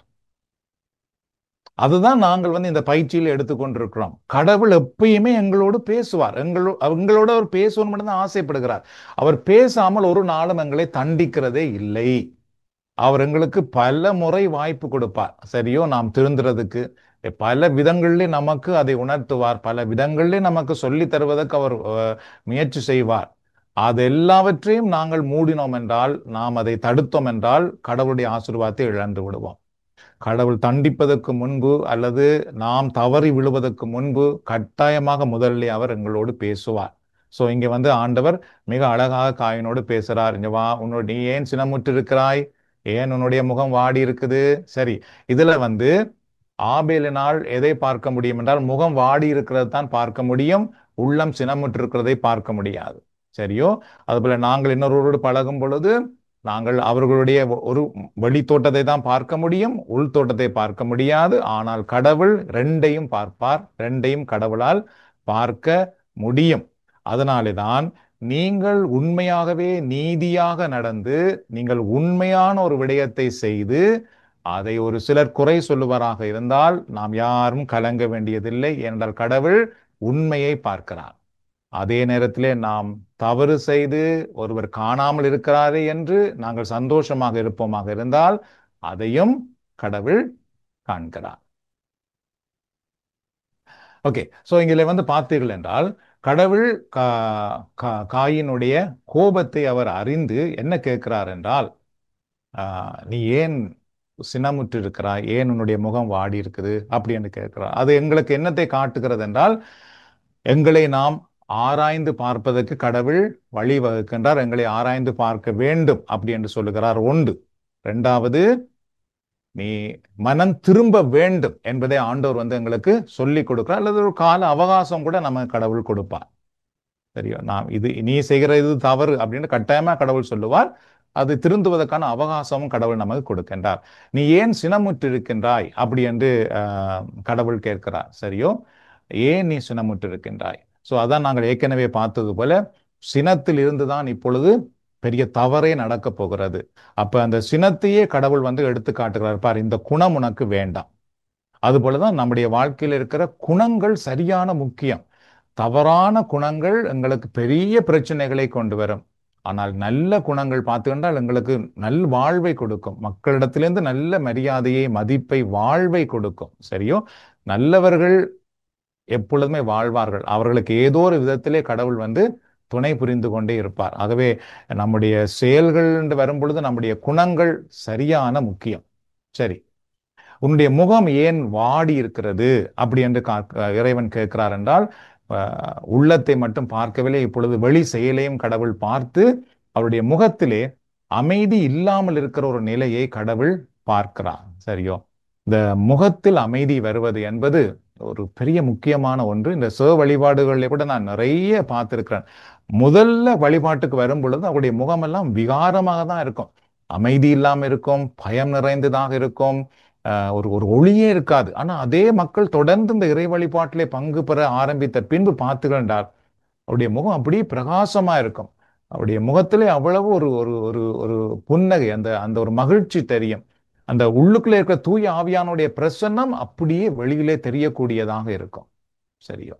அதுதான் நாங்கள் இந்த பயிற்சியில் எடுத்துக்கொண்டிருக்கிறோம். கடவுள் எப்பயுமே எங்களோடு பேசுவார். எங்களோட அவர் பேசணும் மட்டும்தான் ஆசைப்படுகிறார். அவர் பேசாமல் ஒரு நாளும் எங்களை தண்டிக்கிறதே இல்லை. அவர் எங்களுக்கு பல முறை வாய்ப்பு கொடுப்பார். சரியோ, நாம் திருந்துறதுக்கு பல விதங்களிலே நமக்கு அதை உணர்த்துவார். பல விதங்களிலே நமக்கு சொல்லி தருவதற்கு அவர் முயற்சி செய்வார். அது எல்லாவற்றையும் நாங்கள் மூடினோம் என்றால், நாம் அதை தடுத்தோம் என்றால் கடவுளுடைய ஆசீர்வாதத்தை இழந்து விடுவோம். கடவுள் தண்டிப்பதற்கு முன்பு அல்லது நாம் தவறி விழுவதற்கு முன்பு கட்டாயமாக முதலிலே அவர் எங்களோடு பேசுவார். சோ இங்க ஆண்டவர் மிக அழகாக காயினோடு பேசுறார். இங்க வா, நீ ஏன் சினமுற்று இருக்கிறாய்? ஏன் உன்னுடைய முகம் வாடி இருக்குது? சரி, இதுல ஆபேலினால் எதை பார்க்க முடியும் என்றால், முகம் வாடி இருக்கிறது தான் பார்க்க முடியும், உள்ளம் சினமுற்று இருக்கிறதை பார்க்க முடியாது. சரியோ? அதுபோல நாங்கள் இன்னொருவரோடு பழகும் பொழுது நாங்கள் அவர்களுடைய ஒரு வெளி தோட்டத்தை தான் பார்க்க முடியும், உள் தோட்டத்தை பார்க்க முடியாது. ஆனால் கடவுள் ரெண்டையும் பார்ப்பார், ரெண்டையும் கடவுளால் பார்க்க முடியும். அதனாலேதான் நீங்கள் உண்மையாகவே நீதியாக நடந்து நீங்கள் உண்மையான ஒரு விடயத்தை செய்து அதை ஒரு சிலர் குறை சொல்லுவராக இருந்தால் நாம் யாரும் கலங்க வேண்டியதில்லை. என்றால் கடவுள் உண்மையை பார்க்கிறார். அதே நேரத்திலே நாம் தவறு செய்து ஒருவர் காணாமல் இருக்கிறாரே என்று நாங்கள் சந்தோஷமாக இருப்போமாக இருந்தால் அதையும் கடவுள் காண்கிறார். ஓகே. ஸோ இதில் வந்து பார்த்தீர்கள் என்றால் கடவுள் காயினுடைய கோபத்தை அவர் அறிந்து என்ன கேட்கிறார் என்றால், நீ ஏன் சினமுற்று இருக்கிறாய், ஏன் உன்னுடைய முகம் வாடி இருக்குது அப்படி என்று கேட்கிறார். அது எங்களுக்கு என்னத்தை காட்டுகிறது என்றால், எங்களை நாம் ஆராய்ந்து பார்ப்பதற்கு கடவுள் வழிவகுக்கின்றார். எங்களை ஆராய்ந்து பார்க்க வேண்டும் அப்படி என்று சொல்லுகிறார். ஒன்று. இரண்டாவது, நீ மனம் திரும்ப வேண்டும் என்பதை ஆண்டவர் வந்து எங்களுக்கு சொல்லி கொடுக்கிறார். அல்லது ஒரு கால அவகாசம் கூட நம்ம கடவுள் கொடுப்பார். சரியா? நீ செய்கிற இது தவறு அப்படின்னு கட்டாயமா கடவுள் சொல்லுவார். அது திருந்துவதற்கான அவகாசமும் கடவுள் நமக்கு கொடுக்கின்றார். நீ ஏன் சினமுற்று இருக்கின்றாய் அப்படி என்று கடவுள் கேட்கிறார். சரியோ? ஏன் நீ சினமுற்று இருக்கின்றாய்? ஸோ அதான் நாங்கள் ஏற்கனவே பார்த்தது போல சினத்தில் இருந்துதான் இப்பொழுது பெரிய தவறே நடக்க போகிறது. அப்ப அந்த சினத்தையே கடவுள் வந்து எடுத்து காட்டுகிறார். பார், இந்த குணம் உனக்கு வேண்டாம். அதுபோலதான் நம்முடைய வாழ்க்கையில் இருக்கிற குணங்கள் சரியான முக்கியம். தவறான குணங்கள் எங்களுக்கு பெரிய பிரச்சனைகளை கொண்டு வரும். ஆனால் நல்ல குணங்கள் பார்த்துக்கிட்டால் எங்களுக்கு நல் வாழ்வை கொடுக்கும். மக்களிடத்திலிருந்து நல்ல மரியாதையை, மதிப்பை, வாழ்வை கொடுக்கும். சரியோ? நல்லவர்கள் எப்பொழுதுமே வாழ்வார்கள். அவர்களுக்கு ஏதோ ஒரு விதத்திலே கடவுள் வந்து துணை புரிந்து கொண்டே இருப்பார். ஆகவே நம்முடைய செயல்கள் என்று வரும் பொழுது நம்முடைய குணங்கள் சரியான முக்கியம். சரி, உன்னுடைய முகம் ஏன் வாடி இருக்கிறது அப்படி என்று இறைவன் கேட்கிறார் என்றால், உள்ளத்தை மட்டும் பார்க்கவில்லை, இப்பொழுது வெளி செயலையும் கடவுள் பார்த்து அவருடைய முகத்திலே அமைதி இல்லாமல் இருக்கிற ஒரு நிலையை கடவுள் பார்க்கிறார். சரியோ? இந்த முகத்தில் அமைதி வருவது என்பது ஒரு பெரிய முக்கியமான ஒன்று. இந்த வழிபாடுகளில் கூட நான் நிறைய பார்த்திருக்கிறேன். முதல்ல வழிபாட்டுக்கு வரும் பொழுது அவருடைய முகமெல்லாம் விகாரமாக தான் இருக்கும். அமைதி இல்லாமல் இருக்கும், பயம் நிறைந்ததாக இருக்கும், ஒரு ஒளியே இருக்காது. ஆனா அதே மக்கள் தொடர்ந்து இந்த இறை வழிபாட்டிலே பங்கு பெற ஆரம்பித்த பின்பு பார்த்துக்கின்றார், அவருடைய முகம் அப்படியே பிரகாசமா இருக்கும். அவருடைய முகத்திலே அவ்வளவு ஒரு ஒரு ஒரு ஒரு புன்னகை, அந்த அந்த ஒரு மகிழ்ச்சி தெரியும். அந்த உள்ளுக்குள்ளே இருக்கிற தூய ஆவியானுடைய பிரசன்னம் அப்படியே வெளியிலே தெரியக்கூடியதாக இருக்கும். சரியோ?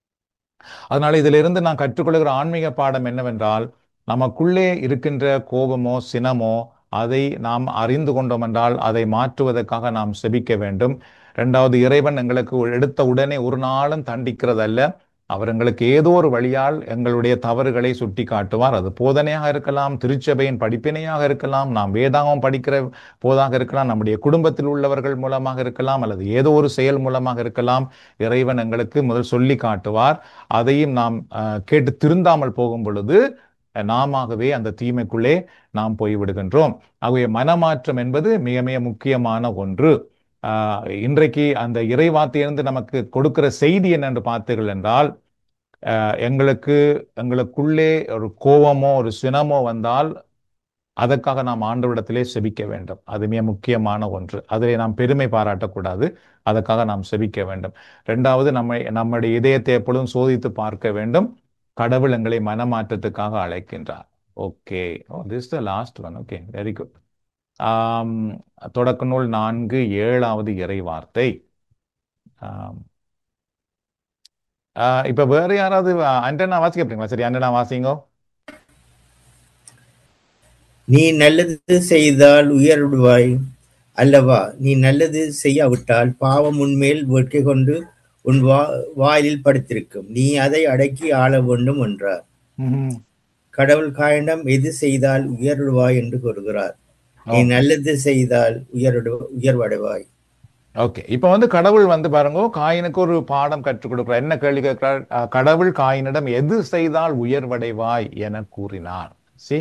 அதனால இதிலிருந்து நான் கற்றுக்கொள்கிற ஆன்மீக பாடம் என்னவென்றால், நமக்குள்ளே இருக்கின்ற கோபமோ சினமோ அதை நாம் அறிந்து கொண்டோம் என்றால் அதை மாற்றுவதற்காக நாம் செபிக்க வேண்டும். இரண்டாவது, இறைவன் எங்களுக்கு எடுத்த உடனே ஒரு நாளும் தண்டிக்கிறதல்ல. அவர் எங்களுக்கு ஏதோ ஒரு வழியால் எங்களுடைய தவறுகளை சுட்டி காட்டுவார். அது போதனையாக இருக்கலாம், திருச்சபையின் படிப்பினையாக இருக்கலாம், நாம் வேதாகம் படிக்கிற போதாக இருக்கலாம், நம்முடைய குடும்பத்தில் உள்ளவர்கள் மூலமாக இருக்கலாம், அல்லது ஏதோ ஒரு செயல் மூலமாக இருக்கலாம். இறைவன் எங்களுக்கு முதல் சொல்லி காட்டுவார். அதையும் நாம் கேட்டு திருந்தாமல் போகும் பொழுது நாமவே அந்த தீமைக்குள்ளே நாம் போய்விடுகின்றோம். ஆகவே மனமாற்றம் என்பது மிக மிக முக்கியமான ஒன்று. இன்றைக்கு அந்த இறைவார்த்தையிலிருந்து நமக்கு கொடுக்கிற செய்தி என்னென்று பார்த்தீர்கள் என்றால், எங்களுக்குள்ளே ஒரு கோபமோ ஒரு சினமோ வந்தால் அதற்காக நாம் ஆண்டவரிடத்திலே செபிக்க வேண்டும். அது மிக முக்கியமான ஒன்று. அதிலே நாம் பெருமை பாராட்டக்கூடாது. அதற்காக நாம் செபிக்க வேண்டும். இரண்டாவது, நம்முடைய இதயத்தை எப்பொழுதும் சோதித்து பார்க்க வேண்டும். கடவுள் எங்களை மனமாற்றத்துக்காக அழைக்கின்றார். Okay, this is the last one. Okay, very good. தொடக்க நூல் 4:7 இறை வார்த்தை. இப்ப வேற யாராவது அண்டனா வாசிக்க அப்படிங்களா? சரி, அண்டனா வாசிங்கோ. நீ நல்லது செய்தால் உயர்வாய் அல்லவா? நீ நல்லது செய்யாவிட்டால் பாவம் உன்மேல் வேட்கை கொண்டு உன் வாயிலில் படுத்திருக்கும். நீ அதை அடக்கி ஆள வேண்டும் என்றார். கடவுள் காயினிடம் எது செய்தால் உயர்வாய் என்று கூறுகிறார். நீ நல்லது செய்தால் உயர்வடைவாய். ஓகே, இப்ப வந்து கடவுள் வந்து பாருங்க, காயினுக்கு ஒரு பாடம் கற்றுக் கொடுக்கிறார். என்ன கேள்வி கேட்கிறார்? கடவுள் காயினிடம் எது செய்தால் உயர்வடைவாய் என கூறினார். சி,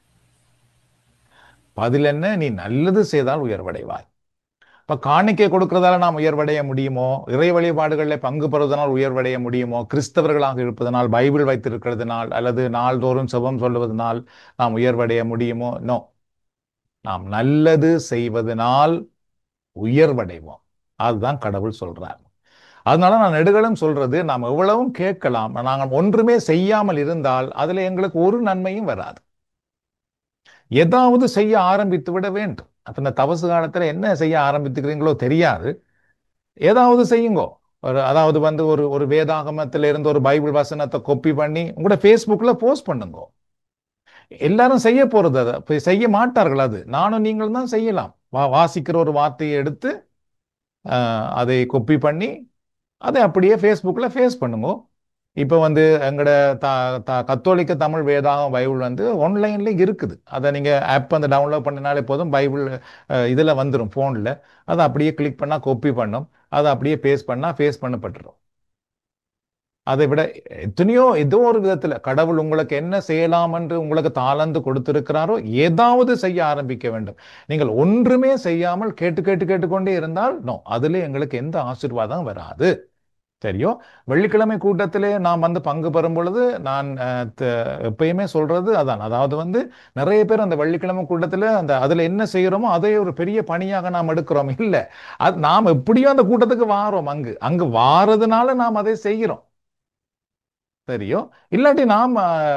பதில் என்ன? நீ நல்லது செய்தால் உயர்வடைவாய். இப்ப காணிக்கை கொடுக்கிறதால நாம் உயர்வடைய முடியுமோ? இறை வழிபாடுகளில் பங்கு பெறுவதனால் உயர்வடைய முடியுமோ? கிறிஸ்தவர்களாக இருப்பதனால், பைபிள் வைத்திருக்கிறதுனால், அல்லது நாள்தோறும் செபம் சொல்லுவதனால் நாம் உயர்வடைய முடியுமோ? நோ. நாம் நல்லது செய்வதனால் உயர்வடைவோம். அதுதான் கடவுள் சொல்றார். அதனால நான் நெடுகளும் சொல்றது, நாம் எவ்வளவும் கேட்கலாம், நாங்கள் ஒன்றுமே செய்யாமல் இருந்தால் அதுல எங்களுக்கு ஒரு நன்மையும் வராது. ஏதாவது செய்ய ஆரம்பித்து விட வேண்டும். அப்ப இந்த தவசு காலத்துல என்ன செய்ய ஆரம்பித்துக்கிறீங்களோ தெரியாது, ஏதாவது செய்யுங்கோ. அதாவது வந்து ஒரு வேதாகமத்தில இருந்து ஒரு பைபிள் வசனத்தை காப்பி பண்ணி உங்களோட ஃபேஸ்புக்ல போஸ்ட் பண்ணுங்க. எல்லாரும் செய்ய போறது, அதை செய்ய மாட்டார்கள். அது நானும் நீங்களும் தான் செய்யலாம். வாசிக்கிற ஒரு வார்த்தையை எடுத்து அதை காப்பி பண்ணி அதை அப்படியே ஃபேஸ்புக்கில் ஃபேஸ் பண்ணுங்க. இப்போ வந்து எங்களோட கத்தோலிக்க தமிழ் வேதாகம் பைபிள் வந்து ஆன்லைன்ல இருக்குது. அதை நீங்கள் ஆப் வந்து டவுன்லோட் பண்ணினாலே போதும், பைபிள் இதில் வந்துடும் ஃபோனில். அதை அப்படியே கிளிக் பண்ணால் காப்பி பண்ணும், அதை அப்படியே பேஸ்ட் பண்ணால் ஃபேஸ் பண்ணப்பட்டுரும். அதை விட எத்தனையோ ஏதோ ஒரு விதத்துல கடவுள் உங்களுக்கு என்ன செய்யலாம் என்று உங்களுக்கு தாளந்து கொடுத்திருக்கிறாரோ ஏதாவது செய்ய ஆரம்பிக்க வேண்டும். நீங்கள் ஒன்றுமே செய்யாமல் கேட்டு கேட்டு கேட்டுக்கொண்டே இருந்தால் நோ, அதுல எங்களுக்கு எந்த ஆசீர்வாதம் வராது. சரியோ? வெள்ளிக்கிழமை கூட்டத்திலே நாம் வந்து பங்கு பெறும் பொழுது நான் எப்பயுமே சொல்றது அதான். அதாவது வந்து நிறைய பேர் அந்த வெள்ளிக்கிழமை கூட்டத்துல அதுல என்ன செய்யறோமோ அதை ஒரு பெரிய பணியாக நாம் எடுக்கிறோம். இல்ல, அது நாம் எப்படியோ அந்த கூட்டத்துக்கு வாரோம், அங்கு வாரதுனால நாம் அதை செய்கிறோம். சரியோ? இல்லாட்டி நாம்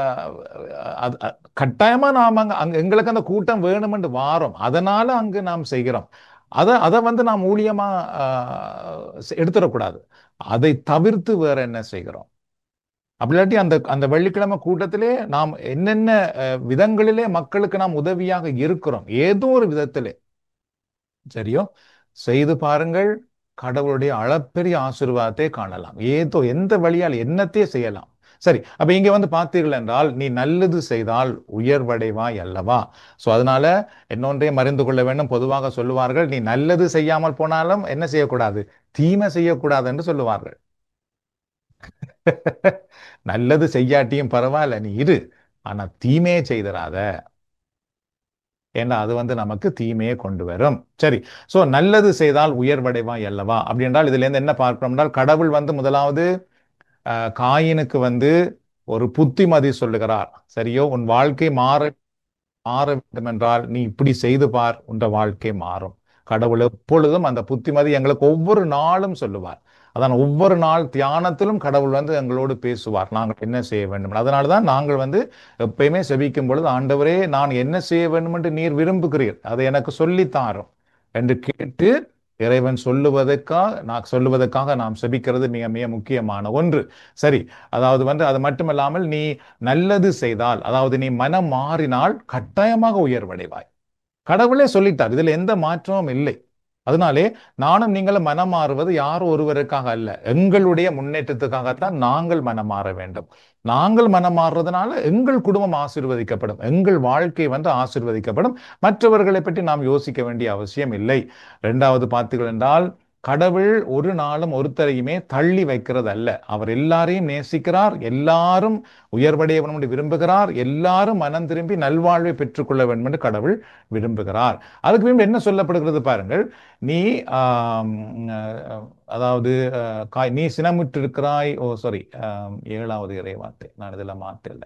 கட்டாயமா நாம் அங்க எங்களுக்கு அந்த கூட்டம் வேணுமென்று வாரோம், அதனால அங்கு நாம் செய்கிறோம். அதை வந்து நாம் ஊழியமா எடுத்துடக்கூடாது. அதை தவிர்த்து வேற என்ன செய்கிறோம்? அப்படி இல்லாட்டி அந்த வெள்ளிக்கிழமை கூட்டத்திலே நாம் என்னென்ன விதங்களிலே மக்களுக்கு நாம் உதவியாக இருக்கிறோம், ஏதோ ஒரு விதத்திலே. சரியோ? செய்து பாருங்கள், கடவுளுடைய அளப்பெரிய ஆசீர்வாதத்தை காணலாம். ஏதோ எந்த வழியால் என்னத்தையே செய்யலாம். சரி, அப்ப இங்க வந்து பார்த்தீர்கள் என்றால், நீ நல்லது செய்தால் உயர்வடைவாய் அல்லவா? சோ அதனால இன்னொன்றையும் அறிந்து கொள்ள வேண்டும். பொதுவாக சொல்லுவார்கள், நீ நல்லது செய்யாமல் போனாலும் என்ன செய்யக்கூடாது, தீமை செய்யக்கூடாது என்று சொல்லுவார்கள். நல்லது செய்யாட்டியும் பரவாயில்ல, நீ இரு, ஆனா தீமையே செய்திராத. ஏன்னா அது வந்து நமக்கு தீமையை கொண்டு வரும். சரி, சோ நல்லது செய்தால் உயர்வடைவாய் அல்லவா அப்படி என்றால் இதுல இருந்து என்ன பார்க்கிறோம் என்றால், கடவுள் வந்து முதலாவது காயினுக்கு வந்து ஒரு புத்திமதி சொல்லுகிறார். சரியோ? உன் வாழ்க்கை மாற வேண்டும் என்றால் நீ இப்படி செய்து பார், உன் வாழ்க்கை மாறும். கடவுள் எப்பொழுதும் அந்த புத்திமதி எங்களுக்கு ஒவ்வொரு நாளும் சொல்லுவார். அதான் ஒவ்வொரு நாள் தியானத்திலும் கடவுள் வந்து எங்களோடு பேசுவார், நாங்கள் என்ன செய்ய வேண்டும். அதனால்தான் நாங்கள் வந்து எப்பயுமே செபிக்கும் பொழுது, ஆண்டவரே நான் என்ன செய்ய வேண்டும் என்று நீர் விரும்புகிறீர், அதை எனக்கு சொல்லித்தாரும் என்று கேட்டு இறைவன் சொல்லுவதற்காக நாம் செபிக்கிறது மிக மிக முக்கியமான ஒன்று. சரி, அதாவது வந்து அது மட்டுமல்லாமல் நீ நல்லது செய்தால், அதாவது நீ மனம் மாறினால் கட்டாயமாக உயர்வடைவாய். கடவுளே சொல்லிட்டார், இதுல எந்த மாற்றமும் இல்லை. அதனாலே நானும் நீங்களும் மனம் மாறுவது யாரோ ஒருவருக்காக அல்ல, எங்களுடைய முன்னேற்றத்துக்காகத்தான் நாங்கள் மனம் மாற வேண்டும். நாங்கள் மனம் மாறுறதுனால எங்கள் குடும்பம் ஆசீர்வதிக்கப்படும், எங்கள் வாழ்க்கை வந்து ஆசீர்வதிக்கப்படும். மற்றவர்களை பற்றி நாம் யோசிக்க வேண்டிய அவசியம் இல்லை. இரண்டாவது பார்த்தீர்கள் என்றால், கடவுள் ஒரு நாளும் ஒருத்தரையுமே தள்ளி வைக்கிறது அல்ல. அவர் எல்லாரையும் நேசிக்கிறார், எல்லாரும் உயர்வடைய வேண்டும் என்று விரும்புகிறார், எல்லாரும் மனம் திரும்பி நல்வாழ்வை பெற்றுக்கொள்ள வேண்டும் என்று கடவுள் விரும்புகிறார். அதுக்கு முன்பு என்ன சொல்லப்படுகிறது பாருங்கள், நீ அதாவது நீ சினமுற்றிருக்கிறாய். சாரி, 7வது இறைவார்த்தை, நான் இதுல மாற்றல.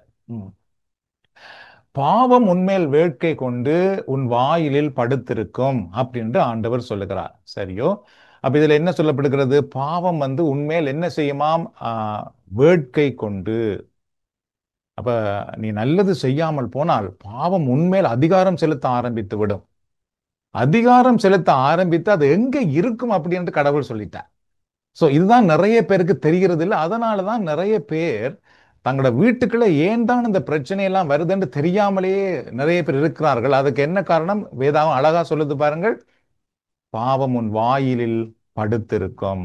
பாவம் உன்மேல் வேட்கை கொண்டு உன் வாயிலில் படுத்திருக்கும் அப்படின்ட்டு ஆண்டவர் சொல்லுகிறார். சரியோ? அப்ப இதுல என்ன சொல்லப்படுகிறது, பாவம் வந்து உன்மேல் என்ன செய்யுமாம், வேட்கை கொண்டு. அப்ப நீ நல்லது செய்யாமல் போனால் பாவம் உன்மேல் அதிகாரம் செலுத்த ஆரம்பித்து விடும். அதிகாரம் செலுத்த ஆரம்பித்து அது எங்க இருக்கும் அப்படின்னு கடவுள் சொல்லிட்டார். சோ இதுதான் நிறைய பேருக்கு தெரிகிறது இல்லை. அதனாலதான் நிறைய பேர் தங்களோட வீட்டுக்குள்ள ஏன் தான் இந்த பிரச்சனையெல்லாம் வருதுன்னு தெரியாமலேயே நிறைய பேர் இருக்கிறார்கள். அதுக்கு என்ன காரணம், வேதாகம் அழகா சொல்லுது பாருங்கள், பாவம் உன் வாயிலில் படுத்திருக்கும்.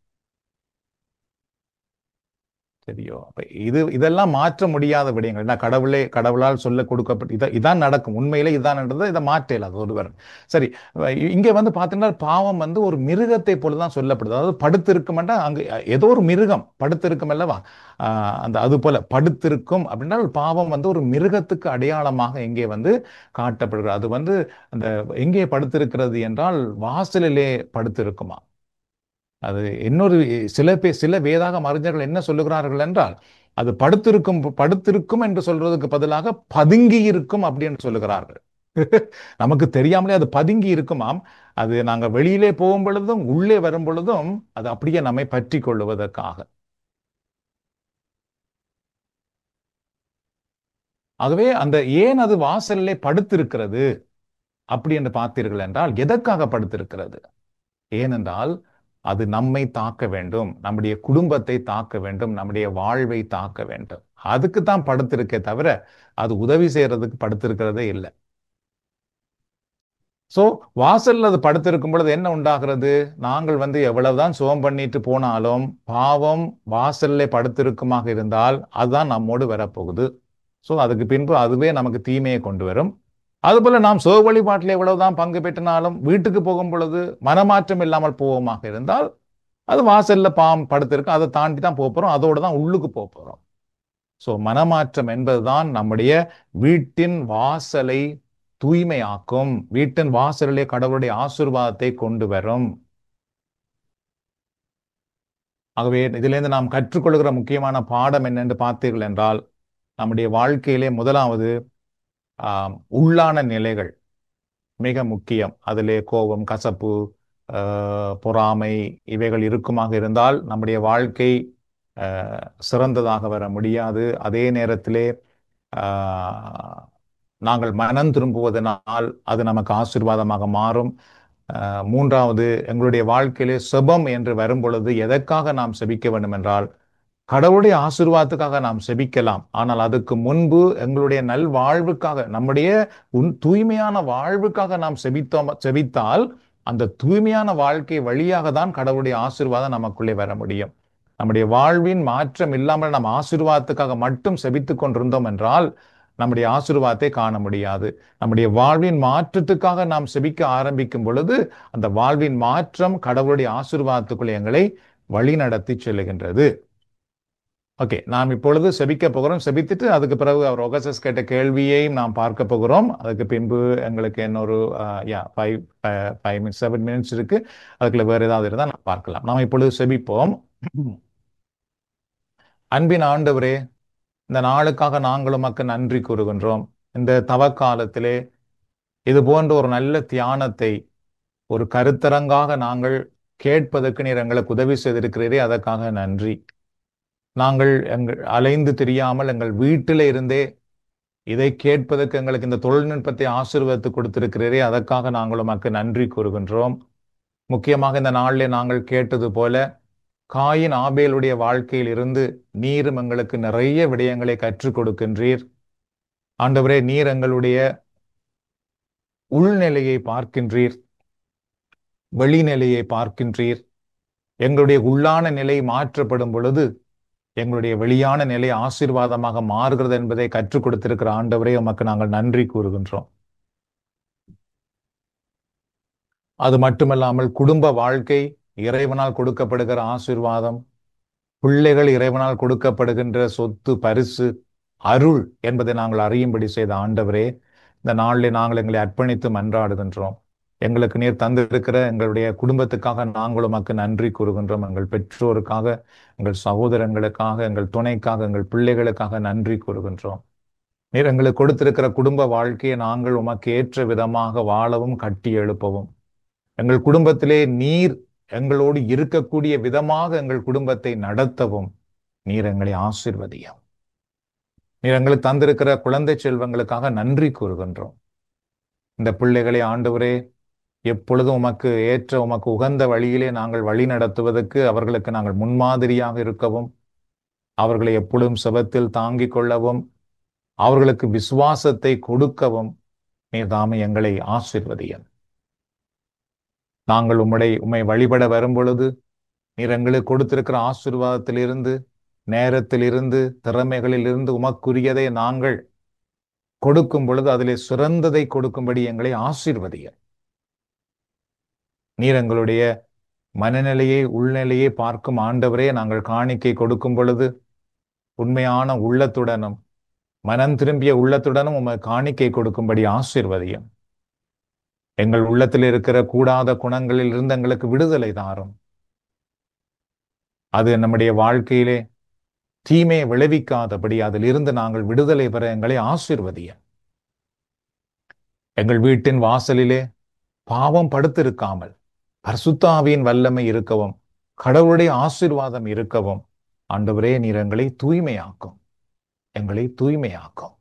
சரியோ? அப்ப இதெல்லாம் மாற்ற முடியாத விடயங்கள். நான் கடவுளால் சொல்ல கொடுக்கப்பட்ட இதான் நடக்கும், உண்மையிலே இதான் நடந்தது, இதை மாற்றல அது ஒருவர். சரி, இங்க வந்து பார்த்தீங்கன்னா பாவம் வந்து ஒரு மிருகத்தை போலதான் சொல்லப்படுது. அதாவது படுத்திருக்கும், அங்க ஏதோ ஒரு மிருகம் படுத்திருக்கும் அல்லவா, அது போல படுத்திருக்கும் அப்படின்னா பாவம் வந்து ஒரு மிருகத்துக்கு அடையாளமாக எங்கே வந்து காட்டப்படுகிறது. அது வந்து அந்த எங்கே படுத்திருக்கிறது என்றால் வாசலிலே படுத்திருக்குமா. அது இன்னொரு சில வேதாகம் அறிஞர்கள் என்ன சொல்லுகிறார்கள் என்றால், அது படுத்திருக்கும் என்று சொல்றதுக்கு பதிலாக பதுங்கி இருக்கும் அப்படி என்று சொல்லுகிறார்கள். நமக்கு தெரியாமலே அது பதுங்கி இருக்குமாம். அது நாங்க வெளியிலே போகும் பொழுதும் உள்ளே வரும் பொழுதும் அது அப்படியே நம்மை பற்றி கொள்ளுவதற்காக. ஆகவே ஏன் அது வாசலிலே படுத்திருக்கிறது அப்படி என்று பார்த்தீர்கள் என்றால், எதற்காக படுத்திருக்கிறது? ஏனென்றால் அது நம்மை தாக்க வேண்டும், நம்முடைய குடும்பத்தை தாக்க வேண்டும், நம்முடைய வாழ்வை தாக்க வேண்டும். அதுக்கு தான் படுத்திருக்கே தவிர அது உதவி செய்யறதுக்கு படுத்திருக்கிறதே இல்லை. ஸோ வாசல்ல அது படுத்திருக்கும் பொழுது என்ன உண்டாகிறது? நாங்கள் எவ்வளவுதான் சுகம் பண்ணிட்டு போனாலும் பாவம் வாசல்ல படுத்திருக்குமாக இருந்தால் அதுதான் நம்மோடு வரப்போகுது. ஸோ அதுக்கு பின்பு அதுவே நமக்கு தீமையை கொண்டு வரும். அதுபோல நாம் சுக வழிபாட்டில் எவ்வளவுதான் பங்கு பெற்றினாலும் வீட்டுக்கு போகும் பொழுது மனமாற்றம் இல்லாமல் போவோமாக இருந்தால் அது வாசல்ல படுத்திருக்கு, அதை தாண்டி தான் போறோம், அதோடு தான் உள்ளுக்கு போறோம். ஸோ மனமாற்றம் என்பதுதான் நம்முடைய வீட்டின் வாசலை தூய்மையாக்கும், வீட்டின் வாசலிலே கடவுளுடைய ஆசீர்வாதத்தை கொண்டு வரும். ஆகவே இதிலிருந்து நாம் கற்றுக்கொள்கிற முக்கியமான பாடம் என்னென்று பார்த்தீர்கள் என்றால், நம்முடைய வாழ்க்கையிலே முதலாவது உள்ளான நிலைகள் மிக முக்கியம். அதிலே கோபம், கசப்பு, பொறாமை இவைகள் இருக்குமாக இருந்தால் நம்முடைய வாழ்க்கை சிறந்ததாக வர முடியாது. அதே நேரத்திலே நாங்கள் மனம் திரும்புவதனால் அது நமக்கு ஆசீர்வாதமாக மாறும். மூன்றாவது, எங்களுடைய வாழ்க்கையிலே செபம் என்று வரும் பொழுது எதற்காக நாம் செபிக்க வேண்டும் என்றால் கடவுளுடைய ஆசீர்வாதத்துக்காக நாம் செபிக்கலாம். ஆனால் அதுக்கு முன்பு எங்களுடைய நல்வாழ்வுக்காக, நம்முடைய தூய்மையான வாழ்வுக்காக நாம் செபித்தால் அந்த தூய்மையான வாழ்க்கை வழியாக தான் கடவுளுடைய ஆசீர்வாதம் நமக்குள்ளே வர முடியும். நம்முடைய வாழ்வின் மாற்றம் இல்லாமல் நாம் ஆசீர்வாதத்துக்காக மட்டும் செபித்துக் கொண்டிருந்தோம் என்றால் நம்முடைய ஆசீர்வாதத்தை காண முடியாது. நம்முடைய வாழ்வின் மாற்றத்துக்காக நாம் செபிக்க ஆரம்பிக்கும் பொழுது அந்த வாழ்வின் மாற்றம் கடவுளுடைய ஆசீர்வாதத்துக்குள்ளே எங்களை வழி நடத்தி செல்லுகின்றது. ஓகே, நாம் இப்பொழுது செபிக்க போகிறோம். செபித்துட்டு அதுக்கு பிறகு அவர் ஒகசஸ் கேட்ட கேள்வியையும் நாம் பார்க்க போகிறோம். அதுக்கு பின்பு எங்களுக்கு இன்னொரு 7 மினிட்ஸ் இருக்கு. அதுக்குள்ள வேற ஏதாவது இருந்தால் நாம் பார்க்கலாம். நாம் இப்பொழுது செபிப்போம். அன்பின் ஆண்டவரே, இந்த நாளுக்காக நாங்கள் உமக்கு நன்றி கூறுகின்றோம். இந்த தவக்காலத்திலே இது போன்ற ஒரு நல்ல தியானத்தை ஒரு கருத்தரங்காக நாங்கள் கேட்பதற்கு நீர் எங்களுக்கு உதவி செய்திருக்கிறீரே, அதற்காக நன்றி. நாங்கள் அலைந்து தெரியாமல் எங்கள் வீட்டில் இருந்தே இதை கேட்பதற்கு எங்களுக்கு இந்த தொழில்நுட்பத்தை ஆசீர்வதித்து கொடுத்திருக்கிறீரே, அதற்காக நாங்கள் உமக்கு நன்றி கூறுகின்றோம். முக்கியமாக இந்த நாளிலே நாங்கள் கேட்டது போல காயின் ஆபேலுடைய வாழ்க்கையில் இருந்து நீரும் எங்களுக்கு நிறைய விடயங்களை கற்றுக் கொடுக்கின்றீர். ஆண்டவரே, நீர் எங்களுடைய உள்நிலையை பார்க்கின்றீர், வெளிநிலையை பார்க்கின்றீர். எங்களுடைய உள்ளான நிலை மாற்றப்படும் பொழுது எங்களுடைய வெளியான நிலை ஆசீர்வாதமாக மாறுகிறது என்பதை கற்றுக் கொடுத்திருக்கிற ஆண்டவரே, உமக்கு நாங்கள் நன்றி கூறுகின்றோம். அது மட்டுமல்லாமல் குடும்ப வாழ்க்கை இறைவனால் கொடுக்கப்படுகிற ஆசீர்வாதம், பிள்ளைகள் இறைவனால் கொடுக்கப்படுகின்ற சொத்து, பரிசு, அருள் என்பதை நாங்கள் அறியும்படி செய்த ஆண்டவரே, இந்த நாளிலே நாங்கள் எங்களை அர்ப்பணித்து மன்றாடுகின்றோம். எங்களுக்கு நீர் தந்திருக்கிற எங்களுடைய குடும்பத்துக்காக நாங்கள் உமக்கு நன்றி கூறுகின்றோம். எங்கள் பெற்றோருக்காக, எங்கள் சகோதரங்களுக்காக, எங்கள் துணைக்காக, எங்கள் பிள்ளைகளுக்காக நன்றி கூறுகின்றோம். நீர் எங்களுக்கு கொடுத்திருக்கிற குடும்ப வாழ்க்கையை நாங்கள் உமக்கு ஏற்ற விதமாக வாழவும் கட்டி எழுப்பவும், எங்கள் குடும்பத்திலே நீர் எங்களோடு இருக்கக்கூடிய விதமாக எங்கள் குடும்பத்தை நடத்தவும் நீர் எங்களை ஆசீர்வதியும். நீர் எங்களுக்கு தந்திருக்கிற குழந்தை செல்வங்களுக்காக நன்றி கூறுகின்றோம். இந்த பிள்ளைகளை ஆண்டவரே எப்பொழுதும் உமக்கு ஏற்ற, உமக்கு உகந்த வழியிலே நாங்கள் வழி நடத்துவதற்கு அவர்களுக்கு நாங்கள் முன்மாதிரியாக இருக்கவும், அவர்களை எப்பொழுதும் செபத்தில் தாங்கிக் கொள்ளவும், அவர்களுக்கு விசுவாசத்தை கொடுக்கவும் நீர் தாமே எங்களை ஆசீர்வதியும். நாங்கள் உம்மை வழிபட வரும் பொழுது நீர் எங்களுக்கு கொடுத்திருக்கிற ஆசீர்வாதத்திலிருந்து, நேரத்திலிருந்து, திறமைகளிலிருந்து உமக்குரியதை நாங்கள் கொடுக்கும் பொழுது அதிலே சிறந்ததை கொடுக்கும்படி எங்களை ஆசீர்வதியும். நீர் எங்களுடைய மனநிலையை, உள்நிலையை பார்க்கும் ஆண்டவரே, நாங்கள் காணிக்கை கொடுக்கும் பொழுது உண்மையான உள்ளத்துடனும் மனம் திரும்பிய உள்ளத்துடனும் உம்மை காணிக்கை கொடுக்கும்படி ஆசீர்வதியும். எங்கள் உள்ளத்தில் இருக்கிற கூடாத குணங்களில் இருந்து எங்களுக்கு விடுதலை தாரும். அது நம்முடைய வாழ்க்கையிலே தீமையை விளைவிக்காதபடி அதிலிருந்து நாங்கள் விடுதலை பெற எங்களை ஆசீர்வதியும். எங்கள் வீட்டின் வாசலிலே பாவம் படுத்திருக்காமல் பரிசுத்த ஆவியின் வல்லமை இருக்கவும், கடவுளுடைய ஆசீர்வாதம் இருக்கவும் ஆண்டவரே நீர் எங்களை தூய்மையாக்கும், எங்களை தூய்மையாக்கும்.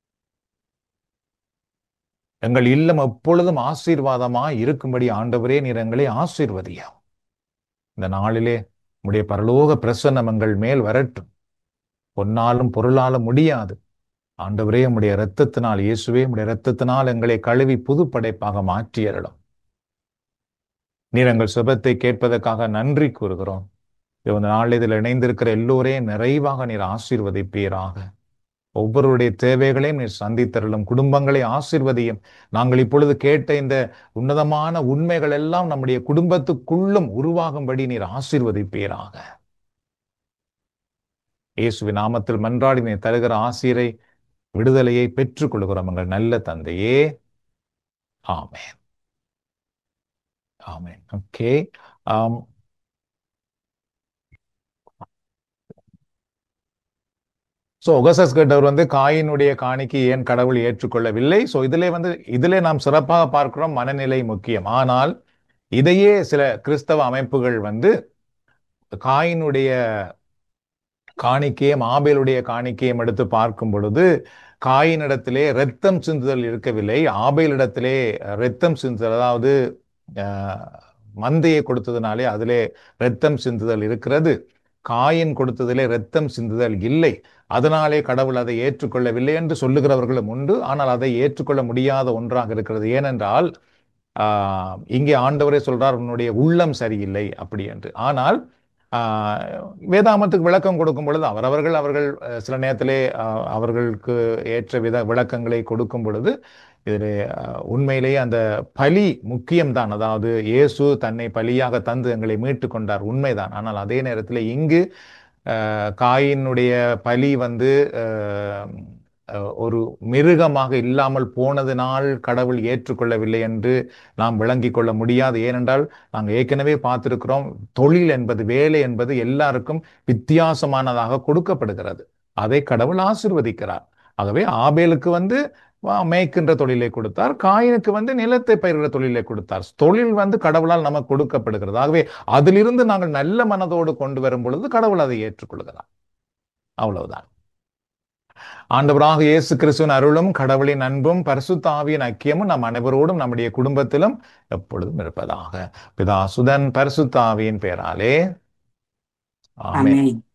எங்கள் இல்லம் எப்பொழுதும் ஆசீர்வாதமாய் இருக்கும்படி ஆண்டவரே நீர் எங்களை ஆசீர்வதியும். இந்த நாளிலே உம்முடைய பரலோக பிரசன்னம் எங்கள் மேல் வரட்டும். பொன்னாலும் பொருளாலும் முடியாது. ஆண்டவரே, உம்முடைய இரத்தத்தினால், இயேசுவே, உம்முடைய இரத்தத்தினால் எங்களை கழுவி புது படைப்பாக மாற்றியறலும். நீர் எங்கள் சுபத்தை கேட்பதற்காக நன்றி கூறுகிறோம். இந்த நாள் இதில் இணைந்திருக்கிற எல்லோரையும் நிறைவாக நீர் ஆசீர்வதிப்பீராக. ஒவ்வொருடைய தேவைகளையும் நீர் சந்தித்தருளும். குடும்பங்களை ஆசீர்வதியும். நாங்கள் இப்பொழுது கேட்ட இந்த உன்னதமான உண்மைகள் எல்லாம் நம்முடைய குடும்பத்துக்குள்ளும் உருவாகும்படி நீர் ஆசீர்வதிப்பீராக. இயேசுவின் நாமத்தில் மன்றாடி நீர் தருகிற ஆசீரை, விடுதலையை பெற்றுக் கொள்கிறோம் எங்கள் நல்ல தந்தையே. ஆமென். ஆமென். ஓகே. ஒகசஸ் கேட்டவர் காயினுடைய காணிக்கை ஏன் கடவுள் ஏற்றுக்கொள்ளவில்லை? இதிலே நாம் சிறப்பாக பார்க்கிறோம், மனநிலை முக்கியம். ஆனால் இதையே சில கிறிஸ்தவ அமைப்புகள் காயினுடைய காணிக்கையும் ஆபேலுடைய காணிக்கையும் எடுத்து பார்க்கும் பொழுது, காயினிடத்திலே இரத்தம் சிந்துதல் இருக்கவில்லை, ஆபேலிடத்திலே இரத்தம் சிந்துதல், அதாவது மந்தையை கொடுத்ததுனாலே அதிலே இரத்தம் சிந்துதல் இருக்கிறது. காயின் கொடுத்ததிலே இரத்தம் சிந்துதல் இல்லை, அதனாலே கடவுள் அதை ஏற்றுக்கொள்ளவில்லை என்று சொல்லுகிறவர்களும் உண்டு. ஆனால் அதை ஏற்றுக்கொள்ள முடியாத ஒன்றாக இருக்கிறது. ஏனென்றால் இங்கே ஆண்டவரே சொல்றார், உன்னுடைய உள்ளம் சரியில்லை அப்படி என்று. ஆனால் வேதாமத்துக்கு விளக்கம் கொடுக்கும் பொழுது அவர்கள் சில நேரத்திலே அவர்களுக்கு ஏற்ற விளக்கங்களை கொடுக்கும் பொழுது இதில் உண்மையிலேயே அந்த பலி முக்கியம்தான். அதாவது இயேசு தன்னை பலியாக தந்து எங்களை மீட்டு கொண்டார், உண்மைதான். ஆனால் அதே நேரத்தில் இங்கு காயினுடைய பலி ஒரு மிருகமாக இல்லாமல் போனதினால் கடவுள் ஏற்றுக்கொள்ளவில்லை என்று நாம் விளங்கிக் கொள்ள முடியாது. ஏனென்றால் நாங்கள் ஏற்கனவே பார்த்திருக்கிறோம், தொழில் என்பது, வேலை என்பது எல்லாருக்கும் வித்தியாசமானதாக கொடுக்கப்படுகிறது. அதை கடவுள் ஆசீர்வதிக்கிறார். ஆகவே ஆபேலுக்கு மேய்க்கின்ற தொழிலை கொடுத்தார், காயினுக்கு நிலத்தை பயிர்கிற தொழிலை கொடுத்தார். தொழில் கடவுளால் நமக்கு கொடுக்கப்படுகிறது. ஆகவே அதிலிருந்து நாங்கள் நல்ல மனதோடு கொண்டு வரும் பொழுது கடவுள் அதை ஏற்றுக்கொள்கிறார். அவ்வளவுதான். ஆண்டவராக இயேசு கிறிஸ்துவின் அருளும் கடவுளின் அன்பும் பரிசுத்த ஆவியின் ஐக்கியமும் நம் அனைவரோடும் நம்முடைய குடும்பத்திலும் எப்பொழுதும் இருப்பதாக. பிதா சுதன் பரிசுத்த ஆவியின் பெயராலே ஆமென்.